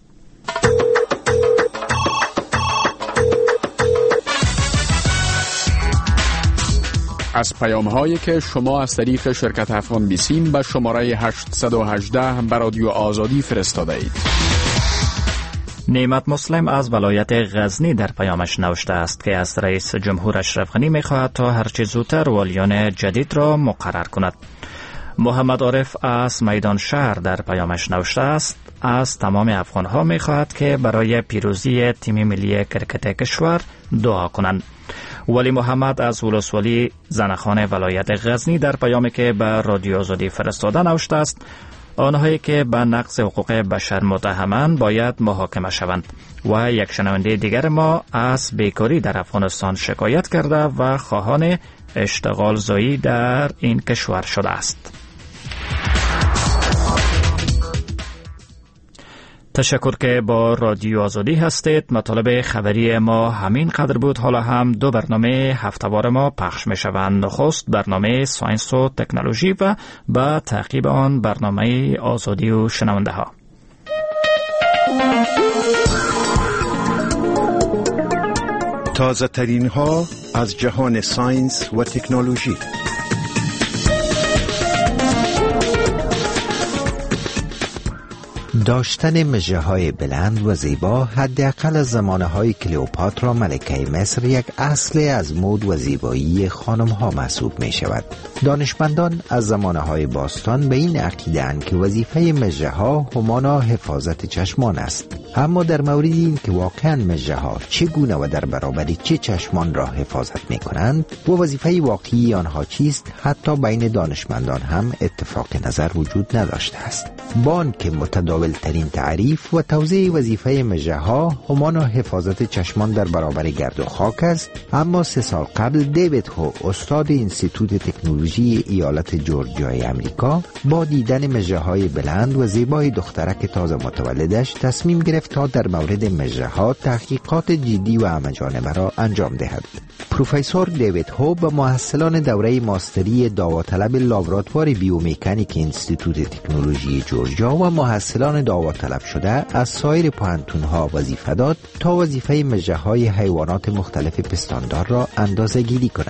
از پیام هایی که شما از طریق شرکت افغان بیسیم به شماره هشتصد و هجده به رادیو آزادی فرستاده اید. نعمت مسلم از ولایت غزنی در پیامش نوشته است که از رئیس جمهور اشرف غنی می‌خواهد تا هرچه زودتر والیان جدید را مقرر کند. محمد عارف از میدان شهر در پیامش نوشته است از تمام افغان‌ها می‌خواهد که برای پیروزی تیم ملی کرکت کشور دعا کنند. ولی محمد از ولسوالی زنخان ولایت غزنی در پیامی که به رادیو آزادی فرستاده نوشته است آنهایی که به نقض حقوق بشر متهمند باید محاکمه شوند. و یک شنونده دیگر ما از بیکاری در افغانستان شکایت کرده و خواهان اشتغال زایی در این کشور شده است. تشکر که با رادیو آزادی هستید. مطالب خبری ما همین قدر بود. حالا هم دو برنامه هفته‌وار ما پخش می شوند. نخست برنامه ساینس و تکنولوژی و با تعقیب آن برنامه آزادی و شنونده ها. تازه ترین ها از جهان ساینس و تکنولوژی. داشتن مژه‌های بلند و زیبا حداقل از زمانه‌های کلئوپاترا ملکه مصر یک اصل از مد و زیبایی خانم‌ها محسوب می‌شود. دانشمندان از زمانه‌های باستان به این عقیده‌اند که وظیفه مژه‌ها همانا حفاظت چشمان است. اما در مورد این که واقعاً مژه‌ها چگونه و در برابر چه چشمان را حفاظت می‌کنند و وظیفه واقعی آنها چیست، حتی بین دانشمندان هم اتفاق نظر وجود نداشته است. با آنکه متداول ترین تعریف و توضیح وظیفه مژه‌ها همانا حفاظت چشمان در برابر گرد و خاک است، اما سه سال قبل دیوید هو، استاد انستیتوت تکنولوژی ایالت جورجیای امریکا، با دیدن مژه‌های بلند و زیبای دخترک تازه متولدش تصمیم گرفت تا در مورد مژه‌ها تحقیقات جدی و همه‌جانبه را انجام دهد. پروفسور دیوید هو به محصلان دوره ماستری داوطلب لابراتوار بیومکانیک انستیتوت تکنولوژی جورجیا و محصلان داوطلب شده از سایر پوهنتون‌ها وظیفه داد تا وظیفه مژه‌های حیوانات مختلف پستاندار را اندازه‌گیری کنند.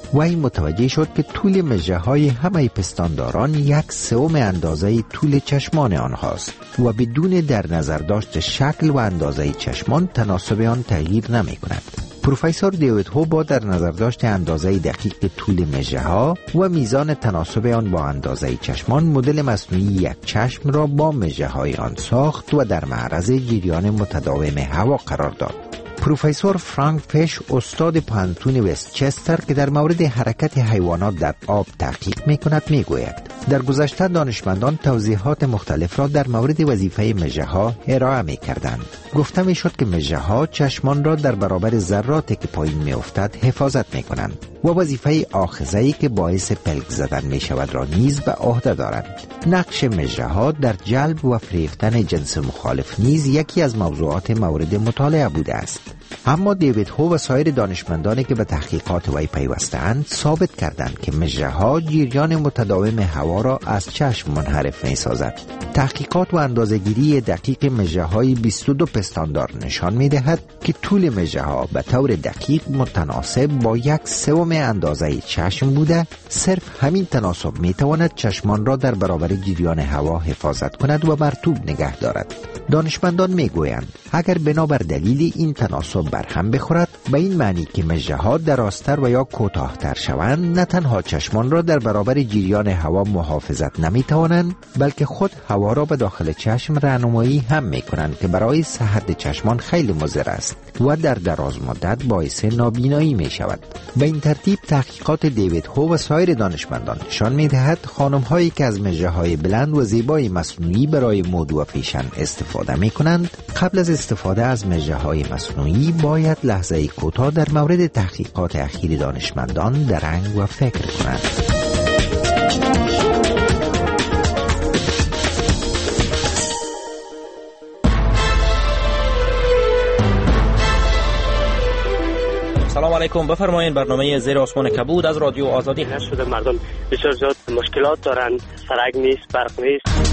وی متوجه شد که طول مژه های همه پستانداران یک سوم اندازه طول چشمان آنهاست و بدون در نظر داشت شکل و اندازه چشمان تناسب آن تغییر نمی کند. پروفسور دیوید هو با در نظر داشت اندازه دقیق طول مژه ها و میزان تناسب آن با اندازه چشمان، مدل مصنوعی یک چشم را با مژه های آن ساخت و در معرض جریان متداوم هوا قرار داد. پروفسور فرانک فیش، استاد پانتون وستچستر که در مورد حرکت حیوانات در آب تحقیق می کند می گوید در گذشته دانشمندان توضیحات مختلف را در مورد وظیفه مژه ها ارائه می کردند. گفته می شد که مژه ها چشمان را در برابر ذراتی که پایین می افتد حفاظت می کنند و وظیفه آخذه‌ای که باعث پلک زدن می شود را نیز به عهده دارند. نقش مژه ها در جلب و فریفتن جنس مخالف نیز یکی از موضوعات مورد مطالعه بوده است. اما دیوید هو و سایر دانشمندانی که به تحقیقات وی پیوسته‌اند ثابت کردند که مژه ها جریان متداوم هوا را از چشم منحرف می سازد. تحقیقات و اندازه‌گیری دقیق مژه های بیست و دو پستاندار نشان می دهد که طول مژه ها به طور دقیق متناسب با یک سوم اندازه چشم بوده. صرف همین تناسب می تواند چشمان را در برابر جریان هوا حفاظت کند و مرطوب نگه دارد. دانشمندان می گویند اگر بنابر دلیل این تناسب برهم بخورد، به این معنی که مژه ها درازتر و یا کوتاه‌تر شوند، نه تنها چشمان را در برابر جریان هوا محافظت نمی توانند، بلکه خود هوا را به داخل چشم راهنمایی هم می کنند که برای صحت چشمان خیلی مضر است و در دراز مدت باعث نابینایی می شود. به این ترتیب تحقیقات دیوید هو و سایر دانشمندان نشان می دهد خانم هایی که از مژه های بلند و زیبای مصنوعی برای مد و فیشن استفاده می کنند، قبل از استفاده از مژه های مصنوعی باید لحظه کوتاه در مورد تحقیقات اخیر دانشمندان درنگ و فکر کنند. سلام علیکم، بفرمایید. برنامه زیر آسمان کبود از رادیو آزادی هست. شده مردم بسیار زیاد مشکلات دارن، سرک نیست، برق نیست.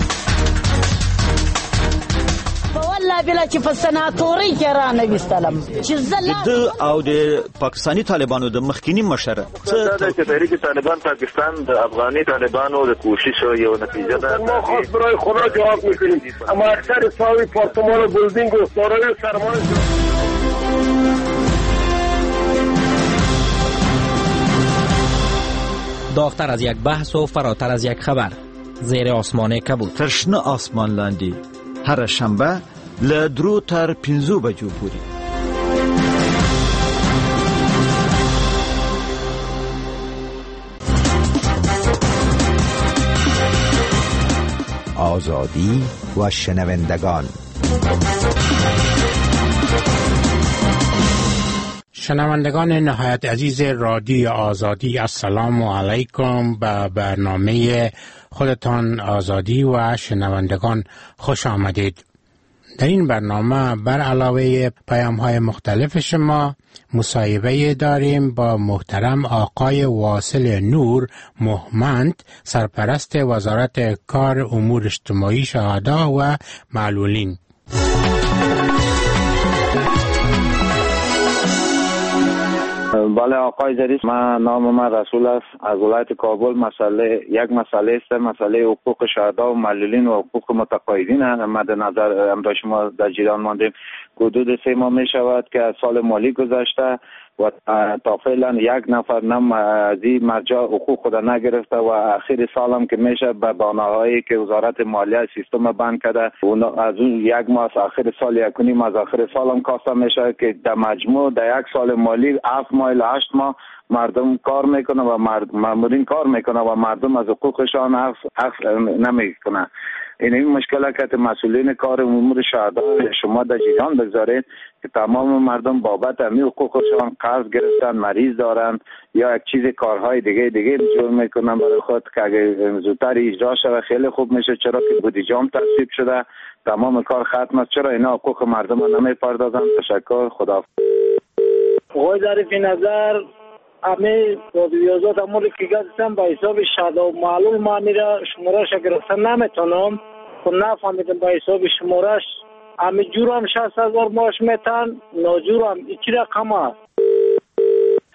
والله بلا چې په سناتوري کې را نوستلم چې زله د او د پاکستانی طالبانو د مخکینی مشر څه د تحریک طالبان پاکستان د افغاني طالبانو د کوشش یو نتیجه ده. ما خاص برای خدا جواب میکنیم، اما اکثر ساوی پارتمان بلدینگ و سارای سرمان داغتر از یک بحث و فراتر از یک خبر. زیر آسمان کبود. ترشنه آسمان لاندی هر شنبه له درو تر پنځو بجو پورې. آزادی و شنوندگان. شنوندگان نهایت عزیز رادیو آزادی، السلام علیکم. به برنامه خودتان آزادی و شنوندگان خوش آمدید. در این برنامه بر علاوه پیام های مختلف شما مصاحبه داریم با محترم آقای واصل نور مهمند، سرپرست وزارت کار امور اجتماعی شهدا و معلولین. بله آقای جریس، من نام من رسول است، از ولایت کابل. مسئله یک مسئله است، مسئله حقوق شهدا و معلولین و حقوق متقاعدین مد نظر امروز شما در جریان ماندیم. حدود سه ماه می شود که از سال مالی گذشته و تا فعلا یک نفر نم از این مرجع حقوق خود نگرفته و اخیر سال هم که میشه به بانه‌هایی که وزارت مالیه سیستم بند کرده از اون یک ماه از آخر سال یک و نیم از آخر سال هم کاسته میشه که در مجموع در یک سال مالی هفت ماه الی هشت ماه مردم کار میکنه و مامورین کار میکنه و مردم از حقوقشان اخذ نمیکنه. این این مشکل که مسئولین کار امور شهدا شما در جریان بگذارید که تمام مردم بابت همین حقوقشان قرض گرفتن، مریض دارن یا یک چیز کارهای دیگه دیگه جور میکنن برای خود که اگه زودتر اجرا شود خیلی خوب میشه، چرا که بودجه هم تصویب شده، تمام کار ختم است، چرا اینا حقوق مردم نمیپردازن؟ تشکر، خدا. آقای ظریفی نظر همه رادیویازات امور که گفتم با حساب شهدا و معلول ما میره شمارش گرفتن نمیتونم خود نفهمیدم با حساب شمارش همه جور هم شصت هزار ماش میتن، ناجور هم ایچی رقم هست.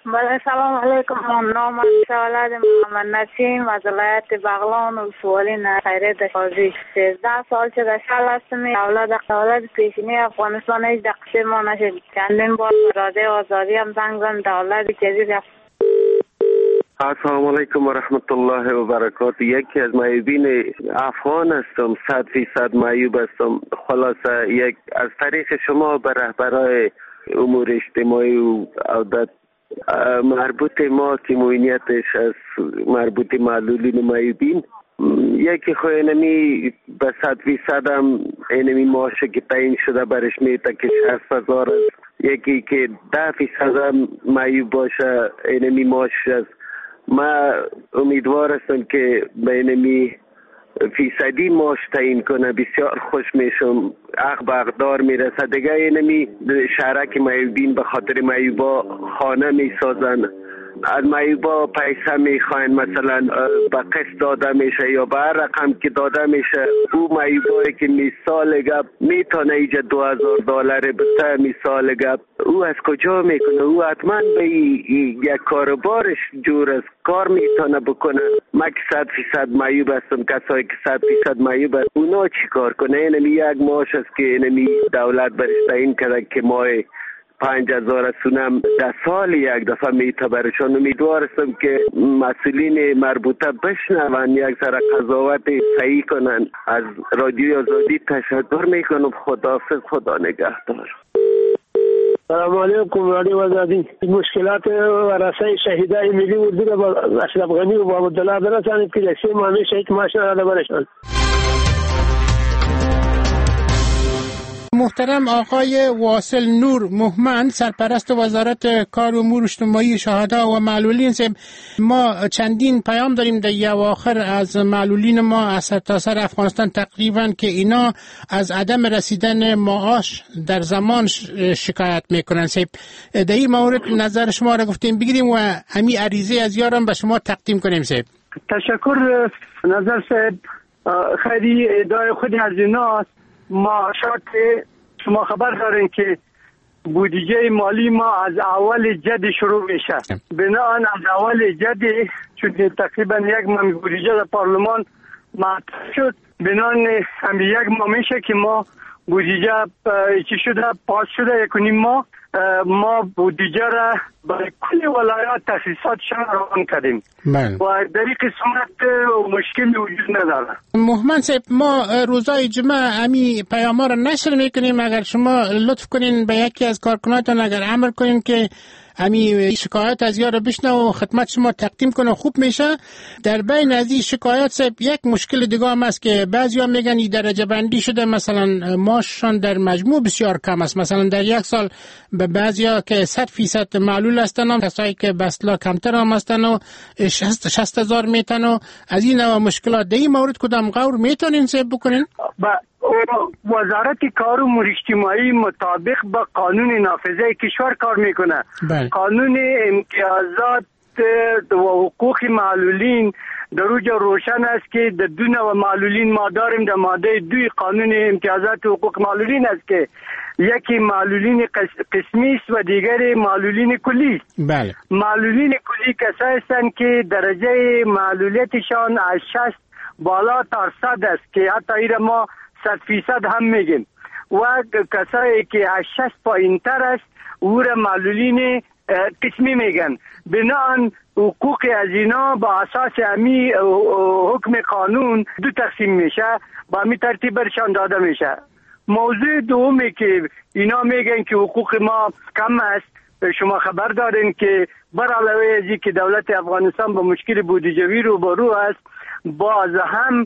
بله سلام علیکم. نام شهالت محمد نسیم از ولایت بغلان و سوالین خیره دقاضی سیزده سال چه دشال هستم. اولاد اولاد پیشینی افغانستان هیچ دقیقه ما نشد. چندین بار رادیو آزادی هم زنگ زدم دولت جدید. السلام علیکم و رحمت الله و برکاته. یکی از معیوبین افغان هستم، صد فیصد معیوب هستم. خلاصه یک از طریق شما به رهبرای امور اجتماعی و عودت مربوط ما که موینیتش از مربوط معلولین و معیوبین، یکی خو اینمی به صد فیصد هم اینمی معاشه که تعیین شده برش میته که شصت هزار است. یکی که ده فیصد هم معیوب باشه اینمی معاش است. ما امیدوار هستم که به اینمی فیصدی معاش تعیین کنه، بسیار خوش میشم. حق به حقدار میرسه. دیگه اینمی شهرک معیوبین به خاطر معیوبا خانه میسازن، از معیوبا پیسه میخواین، مثلا به قسط داده میشه یا به هر رقم که داده میشه. او معیوبایی که مثال گپ میتونه ایجا دو هزار دلار بسته، مثال گپ او از کجا میکنه؟ او حتما به یک کاربارش جور است، کار میتونه بکنه. ما که صد فیصد معیوب هستم، کسایی که صد فیصد معیوب هست اونا چی کار کنه؟ اینمی یک معاش است که اینمی دولت برش تعیین کرده که ماه پنج هزار سونم در سال یک دفعه میته برشان. امیدوار هستم که مسئولین مربوطه بشنون، یک سر قضاوت صحیح کنن. از رادیو آزادی تشکر میکنم. خداحافظ، خدا نگهدار. سلام علیکم. رادیو آزادی مشکلات ورثه شهیدای ملی اردو را با اشرف غنی و با عبدالله برسانید که یک سه ماه شهید معاش را برشان. محترم آقای واصل نور مهمند، سرپرست وزارت کار و امور اجتماعی شهدا و معلولین، ما چندین پیام داریم در اواخر از معلولین ما از سرتاسر افغانستان تقریبا که اینا از عدم رسیدن معاش در زمان شکایت میکنن. در این مورد نظر شما را گفتیم بگیریم و همین عریضه از یارم به شما تقدیم کنیم. سیب تشکر. نظر صاحب خیلی ادعای خودی از اینا ما شاید شما خبر دارین که بودجه مالی ما از اول جد شروع میشه. بنابراین از اول جد چون تقریبا یک ماه بودجه در پارلمان معطل شد، بنابراین هم یک ماه میشه که ما بودجه چی شده پاس شده یک و نیم ماه. ما بودجه را برای کل ولایات تخصیصاتشان روان کردیم و در این قسمت مشکلی وجود نداره. محمد صاحب، ما روزای جمعه همی پیاما را نشر میکنیم. اگر شما لطف کنین به یکی از کارکناتان اگر امر کنین که همی شکایت از یار بشنه و خدمت شما تقدیم کنه خوب میشه. در بین از این شکایت صاحب یک مشکل دیگه هم است که بعضیا میگن این درجه بندی شده، مثلا ماششان در مجموع بسیار کم است. مثلا در یک سال به بعضیا که صد فیصد معلول هستن و کسایی که بسلا کمتر هم هستن و شصت هزار میتن و از این نوع مشکلات در این مورد کدام غور میتونین صاحب بکنین؟ وزارت کار و امور اجتماعی مطابق با قانون نافذه کشور کار میکنه. بله. قانون امتیازات و حقوق معلولین در اوجا روشن است که در دو نوع معلولین ما داریم. در ماده دوی قانون امتیازات و حقوق معلولین است که یکی معلولین قسمی است و دیگری معلولین کلی است. بله. معلولین کلی کسایی هستند که درجه معلولیتشان از شصت بالا تا صد است که حتی ایره ما صد فیصد هم میگیم و کسایی که از شصت پایین تر است او را معلولین قسمی میگن. بناهن حقوق از اینا با اساس امی حکم قانون دو تقسیم میشه، با امی ترتیب برشان داده میشه. موضوع دومی که اینا میگن که حقوق ما کم است، شما خبر دارین که بر علاوه از این که دولت افغانستان با مشکل بودجوی روبرو است، باز هم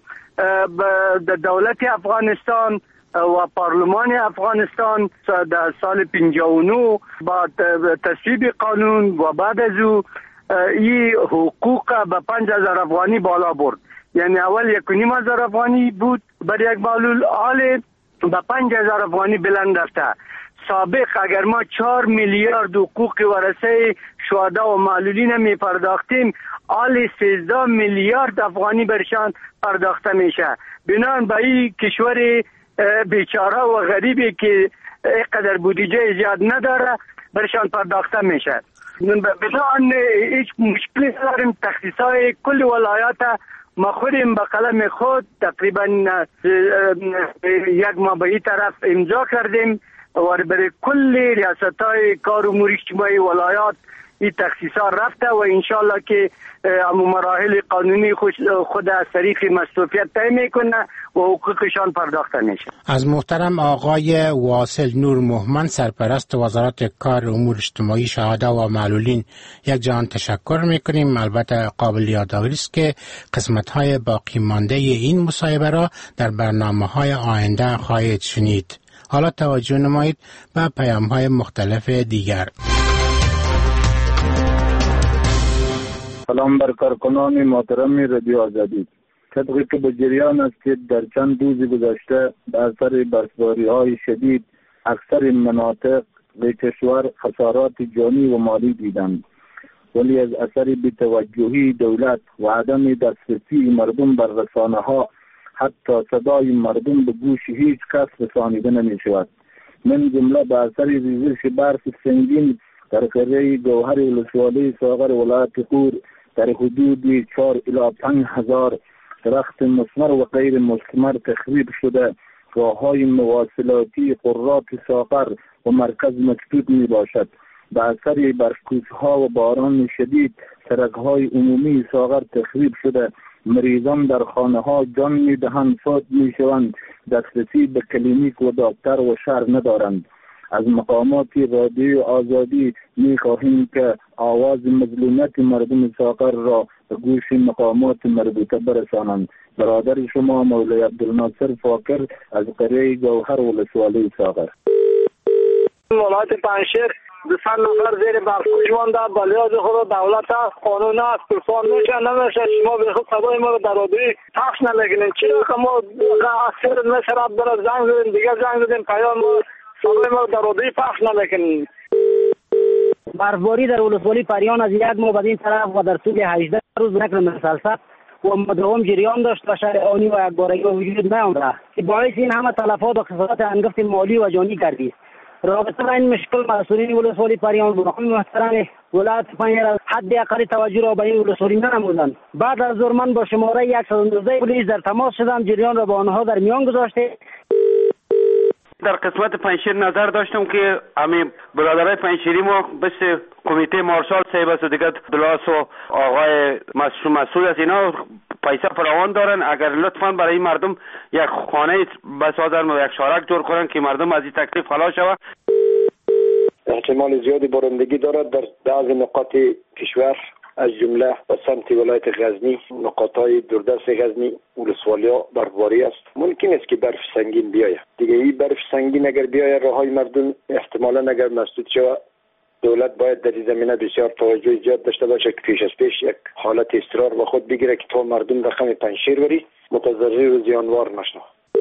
دولت افغانستان و پارلمان افغانستان در سال پنجاه و نه با تصویب قانون و بعد از او این حقوق به پنج هزار افغانی بالا برد. یعنی اول یک و نیم هزار افغانی بود برای یک معلول، حال به پنج هزار افغانی بلند رفته. سابق اگر ما چهار میلیارد حقوق ورثه شهدا و معلولین می پرداختیم، حال سیزده میلیارد افغانی برشان پرداخته میشه. بنابراین به این کشور بیچاره و غریبی که اینقدر بودجه زیاد نداره برشان پرداخته میشه. بدون هیچ مشکلی نداریم. تخصیصای کل ولایات ما خودیم به قلم خود تقریبا یک ماه به این طرف امضا کردیم و برای کل ریاست‌های کار امور اجتماعی ولایات این تخصیصات رفته و انشالله که مراحل قانونی خود از طریق مصروفیت طی میکنه و حقوقشان پرداخته میشه. از محترم آقای واصل نور مهمن سرپرست وزارت کار امور اجتماعی شهدا و معلولین یک جهان تشکر میکنیم. البته قابل یادآوری است که قسمت های باقی مانده این مصاحبه را در برنامه های آینده خواهید شنید. حالا توجه نمایید به پیام های مختلف دیگر. سلام بر کارکنان محترم رادیو آزادی. طبقی که به جریان است که در چند روز گذشته به اثر برفباری های شدید اکثر مناطق به کشور خسارات جانی و مالی دیدند، ولی از اثر بی‌توجهی دولت و عدم دسترسی مردم بر رسانه ها حتی صدای مردم به گوش هیچ کس رسانیده نمی شود. من جمله به اثر ریزش برف سنگین در قریه گوهر ولسوالی ساغر ولایت غور در حدود چهار الی پنج هزار درخت مثمر و غیر مثمر تخریب شده. راههای مواصلاتی قرات ساغر و مرکز مسدود می باشد. به اثر برف‌کوچ‌ها و باران شدید سرک‌های عمومی ساغر تخریب شده. مریضان در خانه‌ها جان می‌دهند، فوت می‌شوند. دسترسی به کلینیک و دکتر و شهر ندارند. از مقامات رادیو آزادی می‌خواهیم که آواز مظلومیت مردم ساغر را به گوش مقامات مربوطه برسانند. برادر شما مولوی عبدالناصر فاکر از قریه گوهر ولسوالی ساغر. ولایت پنجشیر دوصد نفر زیر برفکوچ مانده. به لحاظ خود دولت قانون است، طوفان میشه نمیشه، شما به خود صدای ما رو در رادیو پخش نمیکنین. چرا که ما اکثر مثل عبدالله زنگ زدیم، دیگه زنگ زدیم، پیام ما صدای ما رو در رادیو پخش نمیکنین. برفباری در ولسوالی پریان از یک ماه بعد این طرف و در طول هجده روز نکل مسلسل و مداوم جریان داشت و شهر آنی و یکبارگی وجود نیامده که باعث این همه تلفات و خسارات انگفت مالی و جانی گردید. رابطه با این مشکل مسئولین ولسوالی پریان به مقام محترم ولایت پنجشیر حد اقل توجه را به این ولسوالی ننمودند. بعد از ظهر من با شماره صد و نوزده پلیس در تماس شدم، جریان را با آنها در میان گذاشته. در قسمت پنجشیر نظر داشتم که همین برادرای پنجشیری ما بس کمیته مارشال صاحب است و دیگه دلاس و آقای مسئول از اینا پیسه فراوان دارن. اگر لطفاً برای مردم یک خانه بسازن و یک شارک جور کنن که مردم از این تکلیف خلاص شود. احتمال زیادی بارندگی دارد در بعضی نقاط کشور از جمله و سمت ولایت غزنی، نقاطهای دوردست غزنی ولسوالی ها برفباری است. ممکن است که برف سنگین بیاید. دیگه این برف سنگین اگر بیاید راههای مردم احتمالاً اگر مسدود شود، دولت باید در این زمینه بسیار توجه زیاد داشته باشه که پیش از پیش یک حالت اضطرار به خود بگیره که تا مردم رقم پنجشیر بری متضرر و زیانوار نشنه.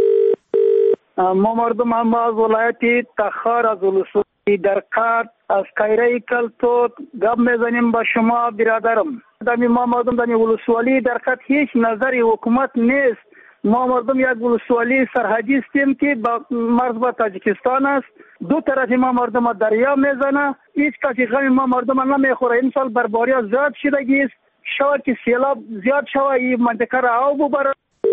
ما مردم هم از ولایت تخار از ولسوالی در قرد از قیره کلتوت گپ میزنیم با شما برادرم. دمی ما مردم دمی ولسوالی در قرد هیچ نظری حکومت نیست. ما مردم یک ولسوالی سرحدی هستیم که با مرز با تاجیکستان است. دو طرف ما مردم دریا میزنه، هیچ کسی غم ما مردم نمیخوره. این سال برفباری زیاد شدگی است، شاید که سیلاب زیاد شوه این منطقه را آب ببره.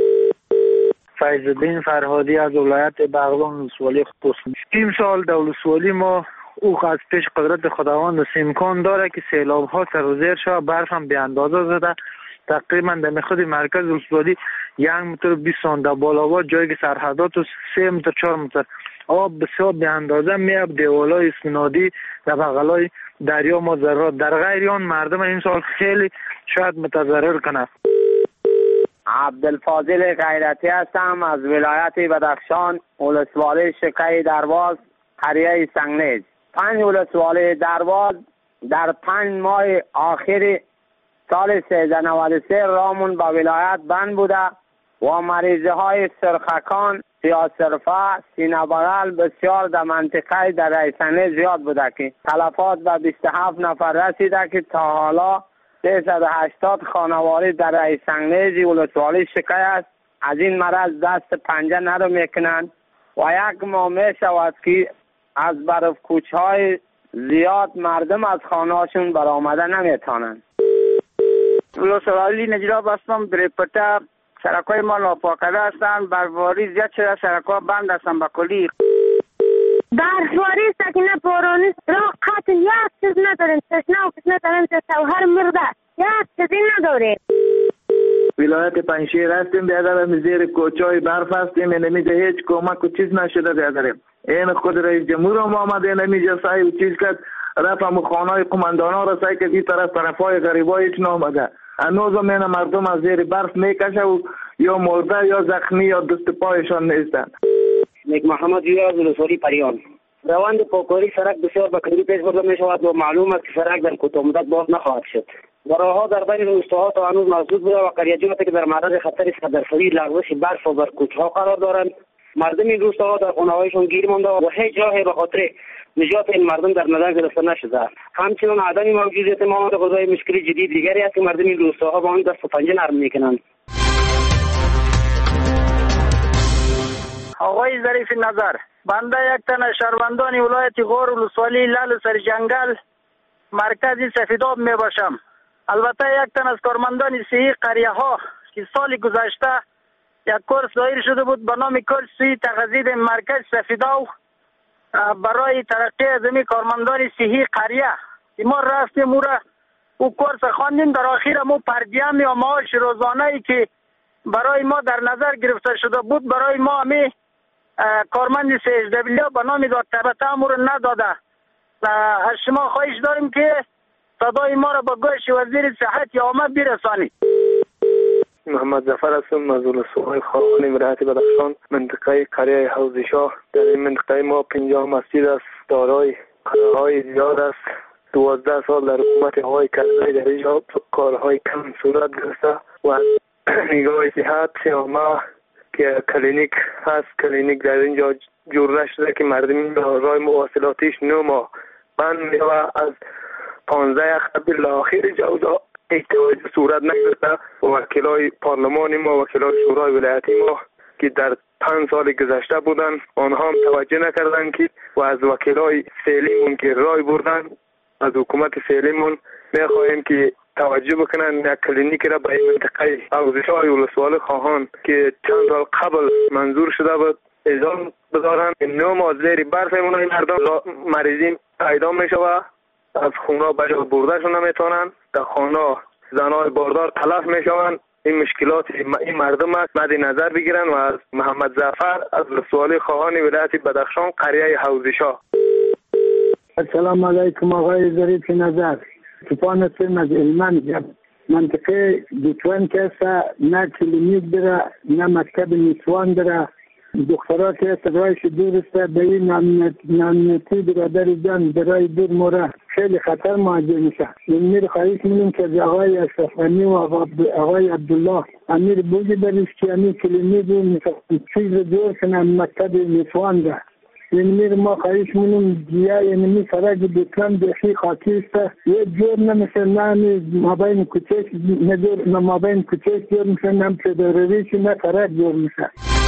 فیض الدین فرهادی از ولایت بغلان ولسوالی خصوصی. این سال در ولسوالی ما او از پیش قدرت خداوند امکان داره که سیلاب ها سر و زیر شوه، برف هم به اندازه زده. تقریبا در خود مرکز ولسوالی یک متر بیست سانتی بالا جایی که سرحدات و سه متر چهار متر آب بسیار به اندازه میاب. دیوالای اسنادی در بغلای دریا مضرات در غیر آن مردم این سال خیلی شاید متضرر کنه. عبدالفاضل غیرتی هستم از ولایت بدخشان، ولسوالی شکای درواز، قریه سنگنیز. پنج ولسوالی درواز در پنج ماه آخر سال سیزده نود و سه رامون با ولایت بند بوده و مریضه های سرخکان، سیاسرفه، سینه بغل بسیار در منطقه در سنگنیز زیاد بوده که تلفات به بیست و هفت نفر رسیده که تا حالا سیصد و هشتاد خانواده در سنگنیز ولسوالی شکای است. از این مرض دست پنجه نرو میکنند و یک ماه می شود که از برف کوچ های زیاد مردم از خانهاشون برآمده نمیتونن. ولسوالی نجراب هستم. دریپتا سرکای ما ناپاکده هستن. برفباری زیاد شده، سرکا بند هستن به کلی. برفباری سکنه بارانی راه قطع یک چیز نداریم. تشنه و کس نداریم. شوهر مرده یک چیزی نداریم. ولایت پنجشیر هستیم بیادرم، زیر کوچای برف هستیم. اینمیجا هیچ کمک و چیز نشده بیادرم. این خود رئیس جمهور هم آمده اینمیجا سعی و چیز کرد، رفت هم خانهای قماندان ها را سعی کرد این طرف طرف های غریبا هیچ نامده. هنوز هم این مردم از زیر برف میکشه و یا مرده یا زخمی یا دست پایشان نیستن. نیک محمد یوز ولسوالی پریان. روند پاکاری سرک بسیار به کلی پیش برده می شود و معلوم است که سرک در کوتاه مدت باز نخواهد شد. راهها در بین روستاها تا هنوز مسدود بوده و قریه‌جات که در معرض خطر صد درصدی لغزش برف و برکوچ‌ها قرار دارند. مردم این روستاها در خانه‌هایشان گیر مانده و هیچ راهی به خاطر نجات این مردم در نظر گرفته نشده. همچنین عدم موجودیت مواد غذایی مشکل جدی دیگری است که مردم این روستاها با آن دست و پنجه نرم میکنند. آقای ظریف نظر، بنده یک تن شهروندان ولایت غور ولسوالی لال سر جنگل مرکزی سفیداب می باشم. البته یک تن از کارمندان صحی قریه ها که سال گذشته یک کورس دایر شده بود به نام کورس تغذیه مرکز سفیداب برای ترقی از می کارمندان صحی قریه که ما رفتیم مورا او کورس خواندیم. در آخر مو پردیم یا معاش روزانه ای که برای ما در نظر گرفته شده بود برای ما همی کارمند سی اچ دبلیو به نام دکتر تامور نداده. از شما خواهش داریم که صدای ما را به گوش وزیر صحت یا آمد برسانید. محمد ظفر هستم از ولسوالی خاقانی ولایت بدخشان، منطقه قریه حوض شاه. در این منطقه ما پنجاه مسجد است، دارای قلعه‌های زیاد است. دوازده سال در حکومت آقای کرزی در اینجا کارهای کم صورت گرفته و از نگاه صحت سیامه که کلینیک هست، کلینیک در اینجا جور نشده که مردم راه مواصلاتیش نو ماه بند میشه و از پانزده اختبیل آخر جوزا احتواج صورت نگرفته و وکیلای پارلمانی ما، وکیلای شورای ولایتی ما که در پنج سال گذشته بودن آنها هم توجه نکردن که و از وکیلای فعلیمون که رای بردن از حکومت فعلیمون میخواهیم که توجه بکنن یک کلینیک را به این منطقه حوضشاه ولسوالی خواهان که چند سال قبل منظور شده بود اعلام بدارن. نو ما زیر برف این مردم مریضین پیدا می شود، از خونه به جا بردهشون نمیتونن، در خانه زنای باردار تلف می شوند. این مشکلات این مردم است مد نظر بگیرن و از محمد ظفر از ولسوالی خواهان ولایت بدخشان قریه حوض شاه. السلام علیکم آقای ظریف نظر. توپان هستم از علمان. منطقه دوتوان کسا نه کلینیک داره نه مکتب نیسوان داره. دخترها که رایش دور است به این نامنیتی برادر جان برای دور موره خیلی خطر مواجه میشه. امیر خواهش می‌کنم که آقای اشرف‌غنی و آقای عبدالله امیر بوجی بریش که امیر کلینیک و چیز جور کنن مکتب نیسوان ده. امیر ما خواهش می‌کنم جیا اینمی سرک دوتوان بخی خاکی است یه جور نمیشه نه مابین کوچک نه جور نه مابین کوچک جور میشه نه پدرویش نه سرک جور میشه.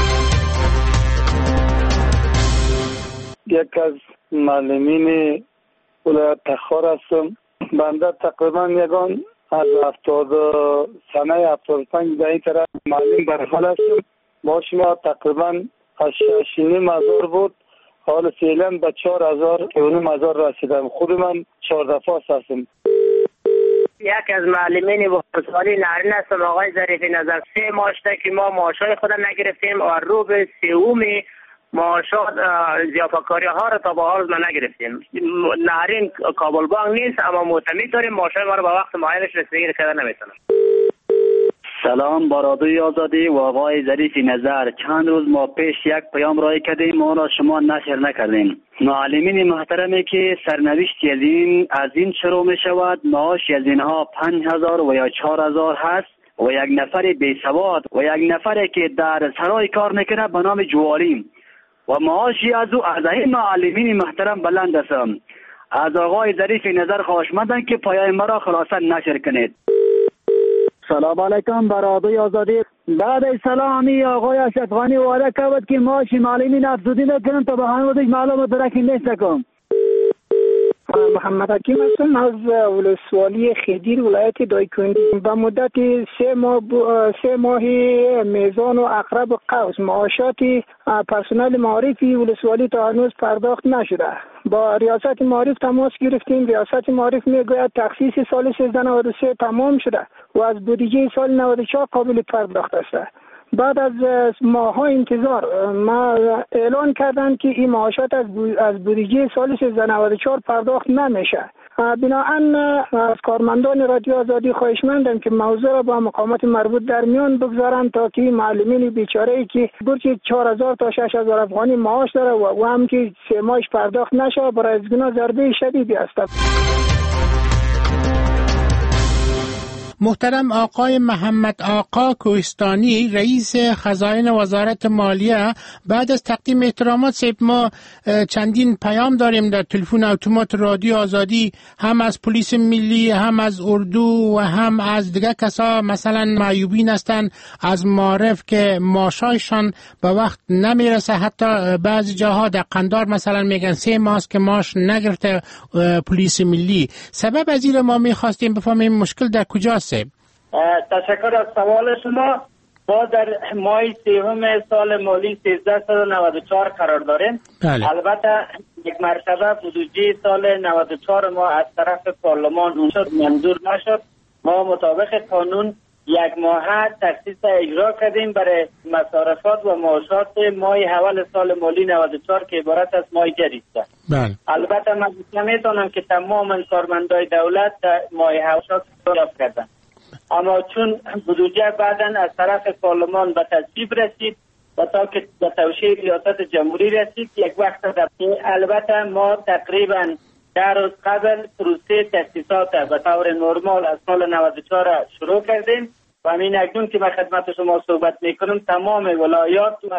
یک از معلمین ولایت تخار هستم. بنده تقریبا یگان از هفتاد سنه هفتاد و پنج در این طرف معلم برحال هستم. با شما تقریبا از شش نیم هزار بود، حال فعلا به چهار هزار و نیم هزار رسیدم. خود من چهارده فاس هستم. یک از معلمین ولسوالی نارین هستم آقای ظریف نظر. سه ماشته که ما معاشای خود نگرفتیم و رو به سومی معاشات ضیافتکاری ها را تا به حال ما نگرفتیم. نهرین کابل بانک نیست اما معتمد داریم معاشای ما را به وقت معینش رسیدگی کردن نمیتونم. سلام با رادیوی آزادی و آقای ظریف نظر. چند روز ما پیش یک پیام رای کردیم ما را شما نشر نکردیم. معلمین محترمی که سرنوشتی از این از این شروع می شود معاش از اینها پنج هزار و یا چهار هزار هست و یک نفر بی سواد و یک نفری که در سرای کار میکنه به نام جوالیم و معاشی از او از این معلمین محترم بلند هستم. از آقای ظریف نظر خواهش مندم که پیام مرا خلاصه نشر کنید. سلام علیکم برادری آزادی. بعد از سلامی آقای اشرف‌غنی وعده کرد که معاش معلمین افزودی نکنم تا به هنوزش معلومات درکی نیست کم. محمد حکیم هستم از ولسوالی خدیر ولایت دایکنی. به مدت سه ماه سه ماهی میزان و اقرب و قوس معاشات پرسنل معارفی ولسوالی تا هنوز پرداخت نشده. با ریاست معارف تماس گرفتیم. ریاست معارف میگوید تخصیص سال سیزده نود و سه تمام شده و از بودجه سال نود و چهار قابل پرداخت است. بعد از ماها انتظار ما اعلان کردن که این معاشات از از بودجه سال سیزده نود و چهار پرداخت نمیشه. بنابراین از کارمندان رادیو آزادی خواهشمندم که موضوع را با مقامات مربوط در میان بگذارن تا که معلمین بیچاره‌ای که برج چهار هزار تا شش هزار افغانی معاش داره و هم که سه ماهش پرداخت نشه برای از گناه ضربه شدیدی است. محترم آقای محمد آقا کوهستانی رئیس خزائن وزارت مالیه، بعد از تقدیم احترامات سیب ما چندین پیام داریم در تلفن اتومات رادیو آزادی، هم از پلیس ملی، هم از اردو و هم از دیگر کسا مثلا معیوبین هستن از معارف که معاشایشان به وقت نمیرسه. حتی بعضی جاها در قندار مثلا میگن سه ماه که معاش نگرفته پلیس ملی. سبب از این ما میخواستیم بفهمیم مشکل در کجاست. تشکر از سوال شما. ما در ماه سوم سال مالی سیزده و نود و چهار قرار داریم. بله. البته یک مرتبه بودجه سال نود و چهار ما از طرف پارلمان اون شد منظور نشد. ما مطابق قانون یک ماه تخصیص اجرا کردیم برای مصارفات و معاشات ماه اول سال مالی نود و چهار که عبارت از ماه جدید است. بله. البته من نمیتونم که تمام کارمندای دولت ماه معاشات دریافت کردن، اما چون بودجه بعداً از طرف پارلمان به تصویب رسید و تا که به توشیح ریاست جمهوری رسید یک وقت در البته ما تقریباً در روز قبل پروسه تاسیسات به طور نرمال از سال نود و چهار شروع کردیم و همین اکنون که به خدمت شما صحبت میکنم تمام ولایات و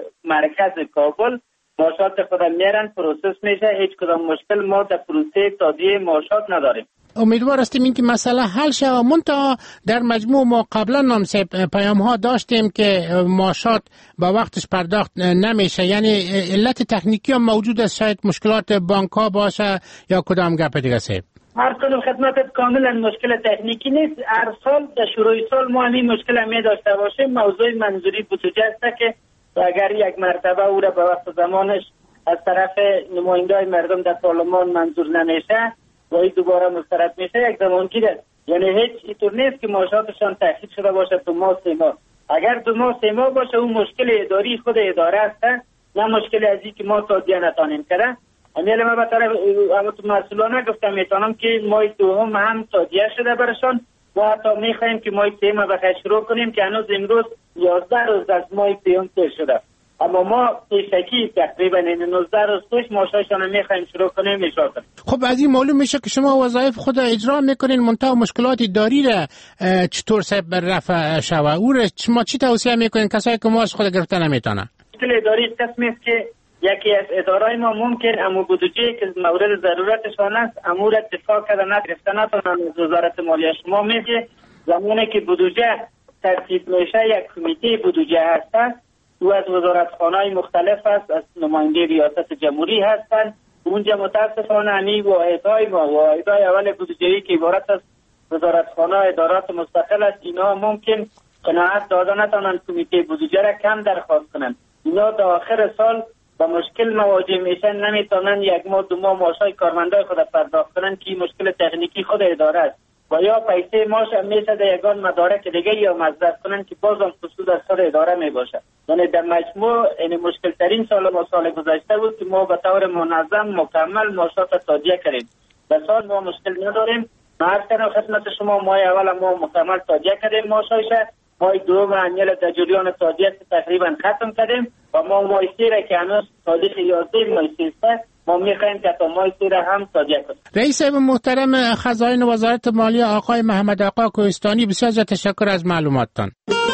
مرکز کابل معاشات خود میرن پروسس میشه. هیچ کدام مشکل ما در پروسه تادیه معاشات نداریم. امیدوار هستیم این که مسئله حل شود. منتها در مجموع ما قبلا هم پیام ها داشتیم که معاشات با وقتش پرداخت نمیشه، یعنی علت تکنیکی هم موجود است، شاید مشکلات بانک ها باشه یا کدام گپ دیگه سه. هر کدوم خدمت کاملا مشکل تکنیکی نیست. هر سال در شروع سال ما همین مشکل می داشته باشیم. موضوع منظوری بودجه است که اگر یک مرتبه او را به وقت زمانش از طرف نمایندای مردم در پارلمان منظور نمیشه و این دوباره مسترد میشه یک زمانگیر است. یعنی هیچ اینطور نیست که معاشاتشان تأخیر شده باشه دو ماه سه ماه. اگر دو ماه سه ماه باشه اون مشکل اداری خود اداره است، نه مشکل از این که ما تادیه نتانیم کرده. امیل ما به طرف مسئولانه گفتم میتونم که ماه دوم هم تادیه شده برشان. ما حتی میخواییم که ماه سه ماه بخیر شروع کنیم که هنوز امروز یازده روز از ماه سوم تیر شده، اما ما پیشکی تقریبا نوزده روز پیش معاششان رو میخوایم شروع کنیم اجرا کنیم. خب از این معلوم میشه که شما وظایف خود اجرا میکنین، منتها مشکلات اداری را چطور سبب رفع شوه او را شما چی توصیه میکنین کسایی که معاش خود گرفته نمیتونن؟ مشکل اداری قسمی است که یکی از ادارای ما ممکن امو بودجه که مورد ضرورتشان است امور اتفاق کرده نگرفته نتونن از وزارت مالیه. شما میگه زمانی که بودجه ترتیب میشه یک کمیته بودجه هست و از وزارتخانه‌های مختلف است، از نماینده ریاست جمهوری هستند. اونجا متاسفانه همی واحدهای ما واحدهای اول بودجه‌ای که عبارت از وزارتخانه ادارات مستقل است، اینا ممکن قناعت داده نتونن کمیته بودجه را کم درخواست کنند. اینا در آخر سال با مشکل مواجه میشن، نمیتونن یک ماه دو ماه معاشای کارمندای خود پرداخت کنن که مشکل تکنیکی خود اداره است و یا پیسه ماش میشه در یگان مدارک دیگه یا مصرف کنن که بازم خصوص از سر اداره میباشه. یعنی در مجموع این مشکل ترین سال ما سال گذشته بود که ما به طور منظم مکمل معاشات تادیه کردیم. به سال ما مشکل نداریم. ما هر سال خدمت شما ماه اول ما مکمل تادیه کردیم معاشایشه. ماه دوم انیل در جریان تادیه تقریبا ختم کردیم و ما ماه سه که هنوز تاریخ یازده ماه سه ما میخوایم که تا ماه سه هم تادیه کنیم. رئیس محترم خزائن وزارت مالیه آقای محمد آقا کوهستانی، بسیار زیاد تشکر از معلوماتتان.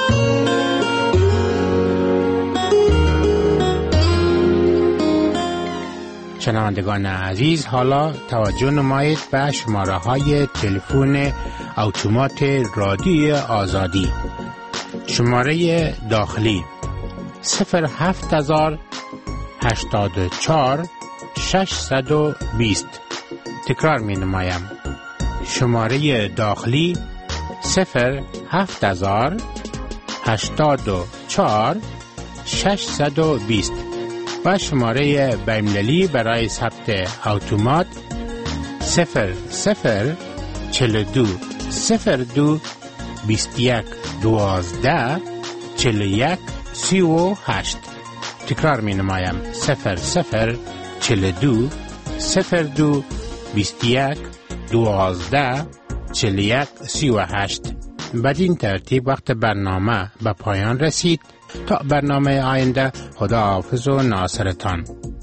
شنوندگان عزیز، حالا توجه نمایید به شماره های تلفن اتومات رادیو آزادی. شماره داخلی صفر هفت هزار هشتاد و چهار ششصد و بیست تکرار می نمایم. شماره داخلی صفر هفت هزار هشتاد و چهار ششصد و بیست و شماره بین‌المللی برای ثبت اتومات صفر صفر چهل و دو صفر دو بیست و یک دوازده چهل و یک سی و هشت. تکرار می نمایم. صفر صفر چهل و دو صفر دو بیست و یک دوازده چهل و یک سی و هشت. بدین ترتیب وقت برنامه به پایان رسید. تا برنامه آینده، خدا حافظ و ناصرتان.